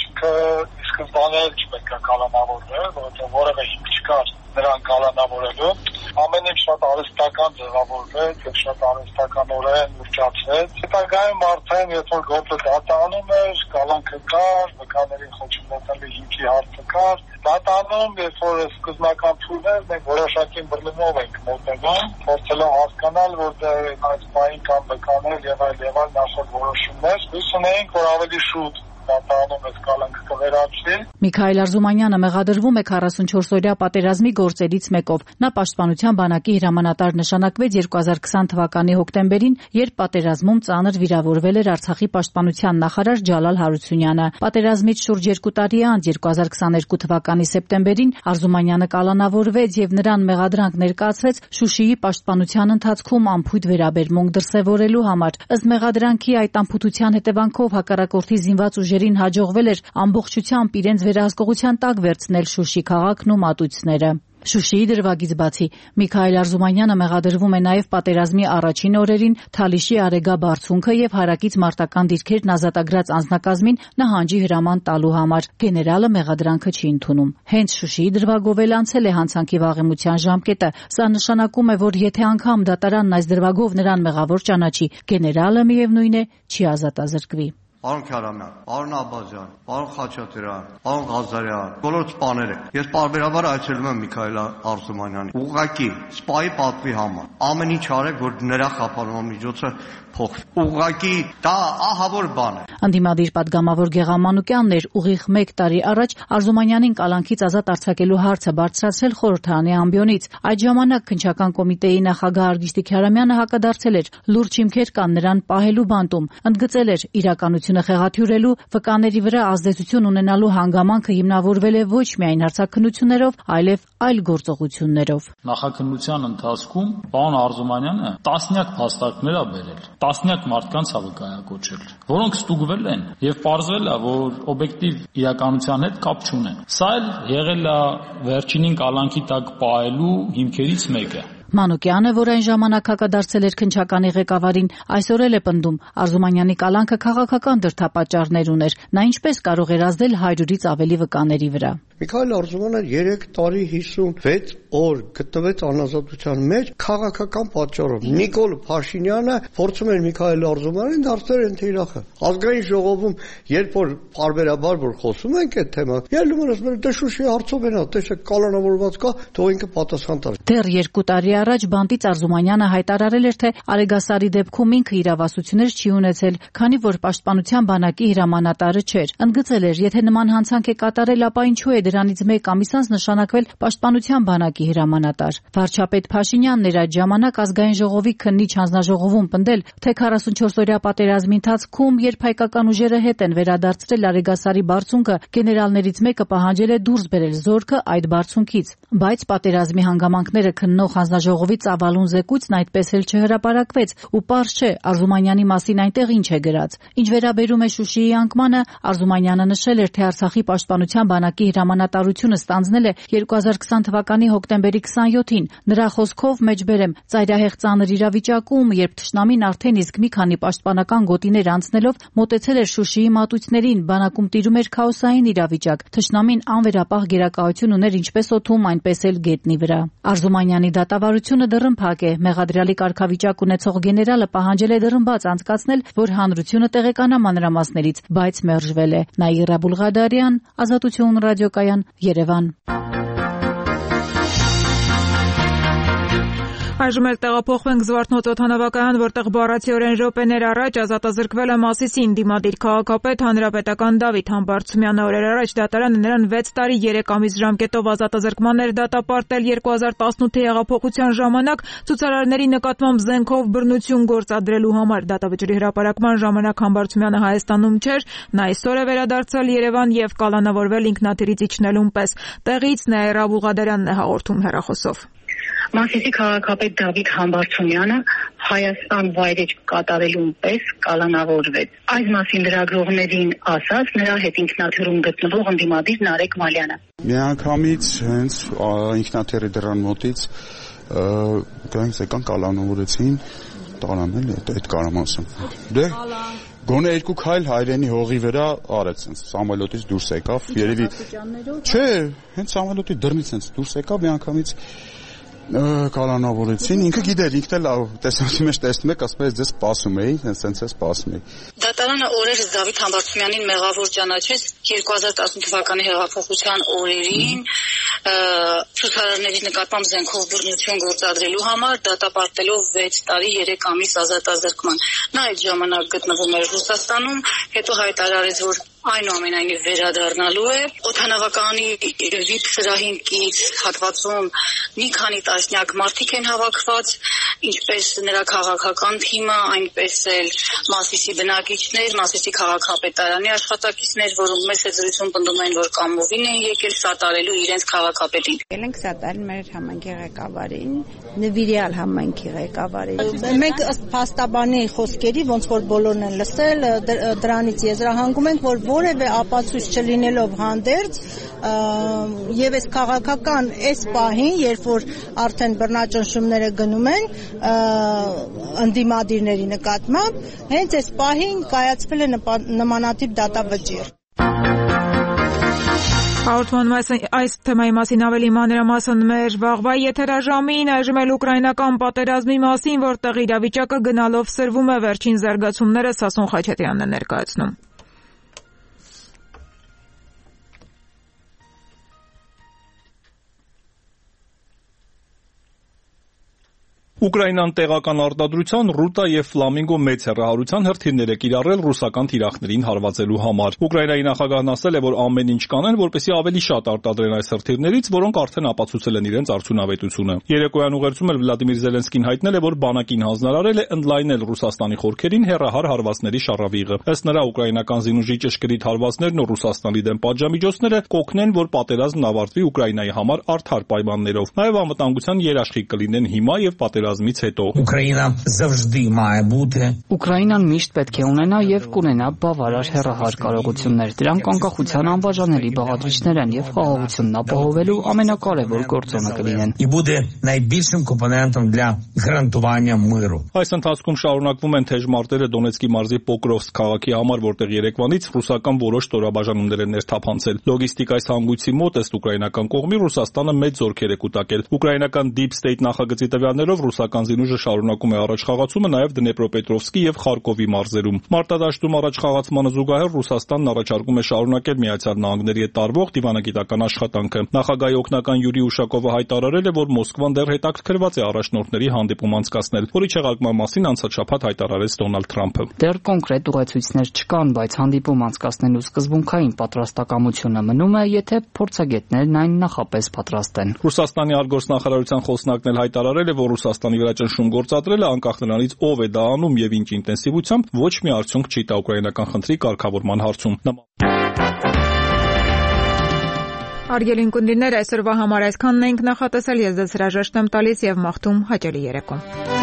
սկզբանե չպետք է կալանավորվել, որովհետև որևէ հիմք չկար նրան կալանավորելու։ Ամեն ինչ շատ արհեստական ձևավորվեց եւ շատ արհեստականորեն լուծացվեց։ Հետագայում արդեն երբ որ գործը դատանում էր, կալանքը կար, վկաներին խոչընդոտելի հիմքի հարցը կար։ Դատանում, երբ որ սկզբնական փուլն էր, մենք որոշակի բռնումով ենք մոտենում, փորձելով հասկանալ, որ այս բանի կան վկաներ եւ այլ եւ այլ նախորդ որոշումներ։ Հույս ունեինք, որ ավելի շուտ դատարանում այս կալանքը կվերացվի։ Միքայել Արզումանյանը մեղադրվում է քառասունչորսօրյա պատերազմի գործերից մեկով։ Նա պաշտպանության բանակի հրամանատար նշանակվեց երկու հազար քսան թվականի հոկտեմբերին, երբ պատերազմում ծանր վիրավորվել էր Արցախի պաշտպանության նախարար Ջալալ Հարությունյանը։ Պատերազմից շուրջ երկու տարի անց երկու հազար քսաներկու թվականի սեպտեմբերին Արզումանյանը կալանավորվեց եւ նրան մեղադրանք ներկայացվեց Շուշիի պաշտպանության ընթացքում անփույթ վերաբերմունք դրսևորելու համար։ Ըստ մեղադրանքի այդ անփութության հետևանքով հակառակորդի զինված ուժերին հաջողվել էր ամբողջությամբ իրենց վերահսկողության տակ վերցնել Շուշի քաղաքն ու մատույցները։ Շուշիի դրվագից բացի Միքայել Արզումանյանը մեղադրվում է նաև պատերազմի առաջին օրերին Թալիշի Արեգա բարձունքը եւ հարակից մարտական դիրքերն ազատագրած անձնակազմին նահանջի հրաման տալու համար։ Գեներալը մեղադրանքը չի ընդունում։ Հենց Շուշիի դրվագով էլ անցել է հանցանքի վաղեմության ժամկետը։ Սա նշանակում է, որ եթե անգամ դատարանն այս դրվագով նրան մեղավոր ճանաչի, գեներալը միևնույն է չի ազատազրկվի։ Պարոն Քարամյան, պարոն Աբազյան, պարոն Խաչատրյան, պարոն Ղազարյան, բոլոր սպաները։ Ես պարբերաբար այցելում եմ Միքայել Արզումանյանին։ Ուղղակի սպայի պատվի համար ամեն ինչ արեք, որ նրա խափանման միջոցը փոխվի։ Ուղղակի դա ահավոր բան է։ Անդիմադիր падգամավոր Գեղամանուկյանն էր ուղիղ մեկ տարի առաջ Արզումանյանին կալանքից ազատ արձակելու հարցը բարձրացրել խորհրդարանի ամբիոնից։ Այդ ժամանակ քննչական կոմիտեի նախագահ Արգիստի Քարամյանը հակադարձել էր լուրջ հիմքեր կան նրան պահելու բանտում, ընդգծել էր իրականությունը խեղաթյուրելու, վկաների վրա ազդեցություն ունենալու հանգամանքը հիմնավորվել է ոչ միայն հարցաքննություններով, այլև այլ գործողություններով։ Նախաքննության ընթացքում պարոն Արզումանյանը տասնյակ փաստարկներ ա բերել, տասնյակ մարդկանց ա վկայակոչել, որոնք ստուգվել են եւ պարզվել ա, որ օբյեկտիվ իրականության հետ կապ չունեն։ Սա էլ եղել ա վերջինին կալանքի տակ պահելու հիմքերից մեկը։ Մանուկյանը, որ այն ժամանակ հակադարձել էր քննչականի ղեկավարին, այսօր էլ է պնդում Արզումանյանի կալանքը քաղաքական դրդապատճառներ ուներ։ Նա ինչպես կարող էր ազդել հարյուրից ավելի վկաների վրա։ Միքայել Արզումանյանը երեք տարի հիսունվեց օր գտնվեց անազատության մեջ քաղաքական պատճառով։ Նիկոլ Փաշինյանը փորձում էր Միքայել Արզումանյանին դարձնել ընթերախը։ Ազգային ժողովում երբ որ բարբերաբար որ խոսում ենք այդ թեմա, ելնում են ասում դե Շուշի հարցով են, տեսեք կալանավորված կա, թող ինքը պատասխան տա։ Դեռ երկու տարի առաջ բանտից Արզումանյանը հայտարարել էր, թե Արեգասարի դեպքում ինքը իրավասություններ չի ունեցել, քանի որ պաշտպանության բանակի հրամանատարը չէր։ Ընդգծել էր, եթե նման հանցանք է կատարել, ապա ինչու է դրանից մեկ ամիս անց նշանակվել պաշտպանության բանակի հրամանատար։ Վարչապետ Փաշինյանն էր այդ ժամանակ ազգային ժողովի քննիչ հանձնաժողովում պնդել, թե քառասունչորսօրյա պատերազմի ընթացքում, երբ հայկական ուժերը հետ են վերադարձրել Արեգասարի բարձունքը, գեներալներից մեկը պահանջել է դուրս բերել զորքը այդ բարձունքից։ Բայց պատերազմի հանգամանքները քննող հանձնաժողովի ծավալուն զեկույցն այդպես էլ չհրապարակվեց, ու պարզ չէ Արզումանյանի մասին այնտեղ ինչ է գրած։ Ինչ վերաբերում է Շուշիի անկմանը, Արզումանյանը նշել էր, թե Արցախի պաշտպանության բանակի հրամանատարությունը ստանձնել է երկու հազար քսան թվականի հոկտեմբերի քսանյոթին։ Նրա խոսքով մեջբերեմ ծայրահեղ ծանր իրավիճակում, երբ թշնամին արդեն իսկ մի քանի պաշտպանական գոտիներ անցնելով մոտեցել էր Շուշիի մատույցներին, բանակում տիրում էր քաոսային իրավիճակ։ Թշնամին անվերապահ գերակայություն ուներ ինչպես օդում, այնպես էլ գետնի վրա։ Արզումանյանի դատավարությունը դռնփակ է։ Մեղադրյալի կարգավիճակ ունեցող գեներալը պահանջել է դռնբաց անցկացնել, որ հանրությունը տեղեկանա մանրամասներից, բայց մերժվել է։ Նաիրա Բուլղադարյան, Ազատություն ռադիոկայան, Երևան։ Այժմ էլ տեղափոխվենք Զվարթնոց օդանավակայան, որտեղ բառացիորեն րոպեներ առաջ ազատազրկվել է Մասիսին դիմադիր քաղաքապետ հանրապետական Դավիթ Համբարձումյանը։ Օրեր առաջ դատարանը նրան վեց տարի երեք ամիս ժամկետով ազատազրկման էր դատապարտել երկու հազար տասնութի հեղափոխության ժամանակ ցուցարարների նկատմամբ զենքով բռնություն գործադրելու համար։ Դատավճռի հրապարակման ժամանակ Համբարձումյանը Հայաստանում չէր, նա այսօր է վերադարձել Երևան եւ կալանավորվել ինքնաթիռից իջնելուն պես։ Տեղից Նաիրա Բուլղադարյանն է հաղորդում հեռախոսով։ Մասիսի քաղաքապետ Դավիթ Համբարձումյանը Հայաստան վայրեջ կատարելուն պես կալանավորվեց։ Այս մասին լրագրողներին ասաց նրա հետ ինքնաթիռում գտնվող ընդդիմադիր Նարեկ Մալյանը։ Միանգամից հենց ինքնաթիռի դռան մոտից գանց եկան կալանավորեցին, տարանել է, այդ կարամ ասեմ։ Դե գոնե երկու քայլ հայրենի հողի վրա արեց, Սամվելոտից դուրս եկավ, երևի չէ, հենց Սամվելոտի դռնից հենց դուրս եկավ, միանգամից կալանավորեցին, ինքը գիտեր, ինքն էլ տեսանքի մեջ տեսնում եք, ասում ես ձեզ սպասում էի, հենց հենց է սպասում էի։ Դատարանը օրերս Դավիթ Համբարձումյանին մեղավոր ճանաչեց երկու հազար տասնութ թվականի հեղափոխության օրերին ցուցարարների նկատմամբ զենքով բռնություն գործադրելու համար դատապարտելով վեց տարի երեք ամիս ազատազրկման։ Նա այդ ժամանակ գտնվում էր Ռուսաստանում, հետո հայտարարեց, որ այնուամենայնիվ վերադառնալու է։ Օդանավականի վիպ սրահին կից հատվածում մի քանի տասնյակ մարդիկ են հավաքված, ինչպես նրա քաղաքական թիմը, այնպես էլ Մասիսի բնակիչներ, Մասիսի քաղաքապետարանի աշխատակիցներ, որոնք մեծ զրույցում պնդում են, որ կամովին են եկել սատարելու իրենց քաղաքապետին։ Եկել ենք սատարել մեր համայնքի ղեկավարին, նվիրյալ համայնքի ղեկավարին։ Մենք ըստ փաստաբանի խոսքերի, ոնց որ բոլորն են լսել, դրանից եզրահանգում ենք, որ որևէ ապացույց չլինելով հանդերձ եւ այս քաղաքական այս պահին, երբ որ արդեն բռնաճնշումները գնում են ընդդիմադիրների նկատմամբ, հենց այս պահին կայացվել է նմանատիպ դատավճիռ։ Հաղորդման այս թեմայի մասին ավելի մանրամասն մեր վաղվա եթերաժամին, այժմ էլ ուկրաինական պատերազմի մասին, որտեղ իրավիճակը գնալով սրվում է, վերջին զարգացումները Սասուն Խաչատրյանն է ներկայացնում։ Ուկրաինան տեղական արտադրության ռուտա եւ ֆլամինգո մեծ հեռահարության հրթիռներ է կիրառել ռուսական թիրախներին հարվածելու համար։ Ուկրաինայի նախագահն ասել է, որ ամեն ինչ կանեն, որպեսզի ավելի շատ արտադրեն այս հրթիռներից, որոնք արդեն ապացուցել են իրենց արդյունավետությունը։ Երեկոյան ուղերձում էլ Վլադիմիր Զելենսկին հայտնել է, որ բանակին հանձնարարել է ընդլայնել Ռուսաստանի խորքերին հեռահար հարվածների շարավիղը։ Ըստ նրա, ուկրաինական զինուժի ճշգրիտ հարվածներն ու Ռուսաստանի դեմ պատժամիջոցները կօգնեն, որ պատերազմն ավարտվի Ուկրաինայի համար արդար պայմաններով։ Նաև անվտանգության երաշխիք կլինեն հիմա եւ պատերազմից հետո։ Ուկրաինան միշտ պետք է ունենա եւ կունենա բավարար հեռահար կարողություններ։ Դրանք անկախության անբաժանելի բաղադրիչներ են եւ խաղաղությունն ապահովելու ամենակարևոր գործոնը կլինեն։ Այս ընթացքում շարունակվում են թեժ մարտերը Դոնեցկի մարզի Պոկրովսկ քաղաքի համար, որտեղ երեկվանից ռուսական որոշ ստորաբաժանումներ են ներթափանցել։ Լոգիստիկայի հանգույցի մոտ ըստ ուկրաինական կողմի Ռուսաստանը մեծ զորքեր է կուտակել։ Ուկրաինական Deep State նախագծի տվյալներով ռուսական զինուժը շարունակում է առաջխաղացումը նաև Դնեպրոպետրովսկի եւ Խարկովի մարզերում։ Մարտադաշտում առաջխաղացմանը զուգահեռ Ռուսաստանն առաջարկում է շարունակել Միացյալ Նահանգների հետ տարվող դիվանագիտական աշխատանքը։ Նախագահի օգնական Յուրի Ուշակովը հայտարարել է, որ Մոսկվան դեռ հետաքրքրված է առաջնորդների հանդիպում անցկացնել, որի չեղարկման մասին անցած շաբաթ հայտարարեց Դոնալդ Թրամփը։ Դեռ կոնկրետ ուղեցույցներ չկան, բայց հանդիպում անցկացնելու սկզբունքային պատրաստակամությունը մնում է, եթե փորձագետներն այն նախապես պատրաստ են։ Ռուսաստանի արտգործնախարարության խոսնակն էլ հայտարարել է, որ Ռուսաստանի վրա ճնշում գործադրելը անկախ նրանից ով է դա անում եւ ինչ ինտենսիվությամբ ոչ մի արդյունք չի տա ուկրաինական խնդրի կարգավորման հարցում։ Արգելին կունդիրներ, այսօրվա համար այսքանն ենք նախատեսել, ես ձեզ հրաժեշտ եմ տալիս եւ մաղթում հաճելի երեկո։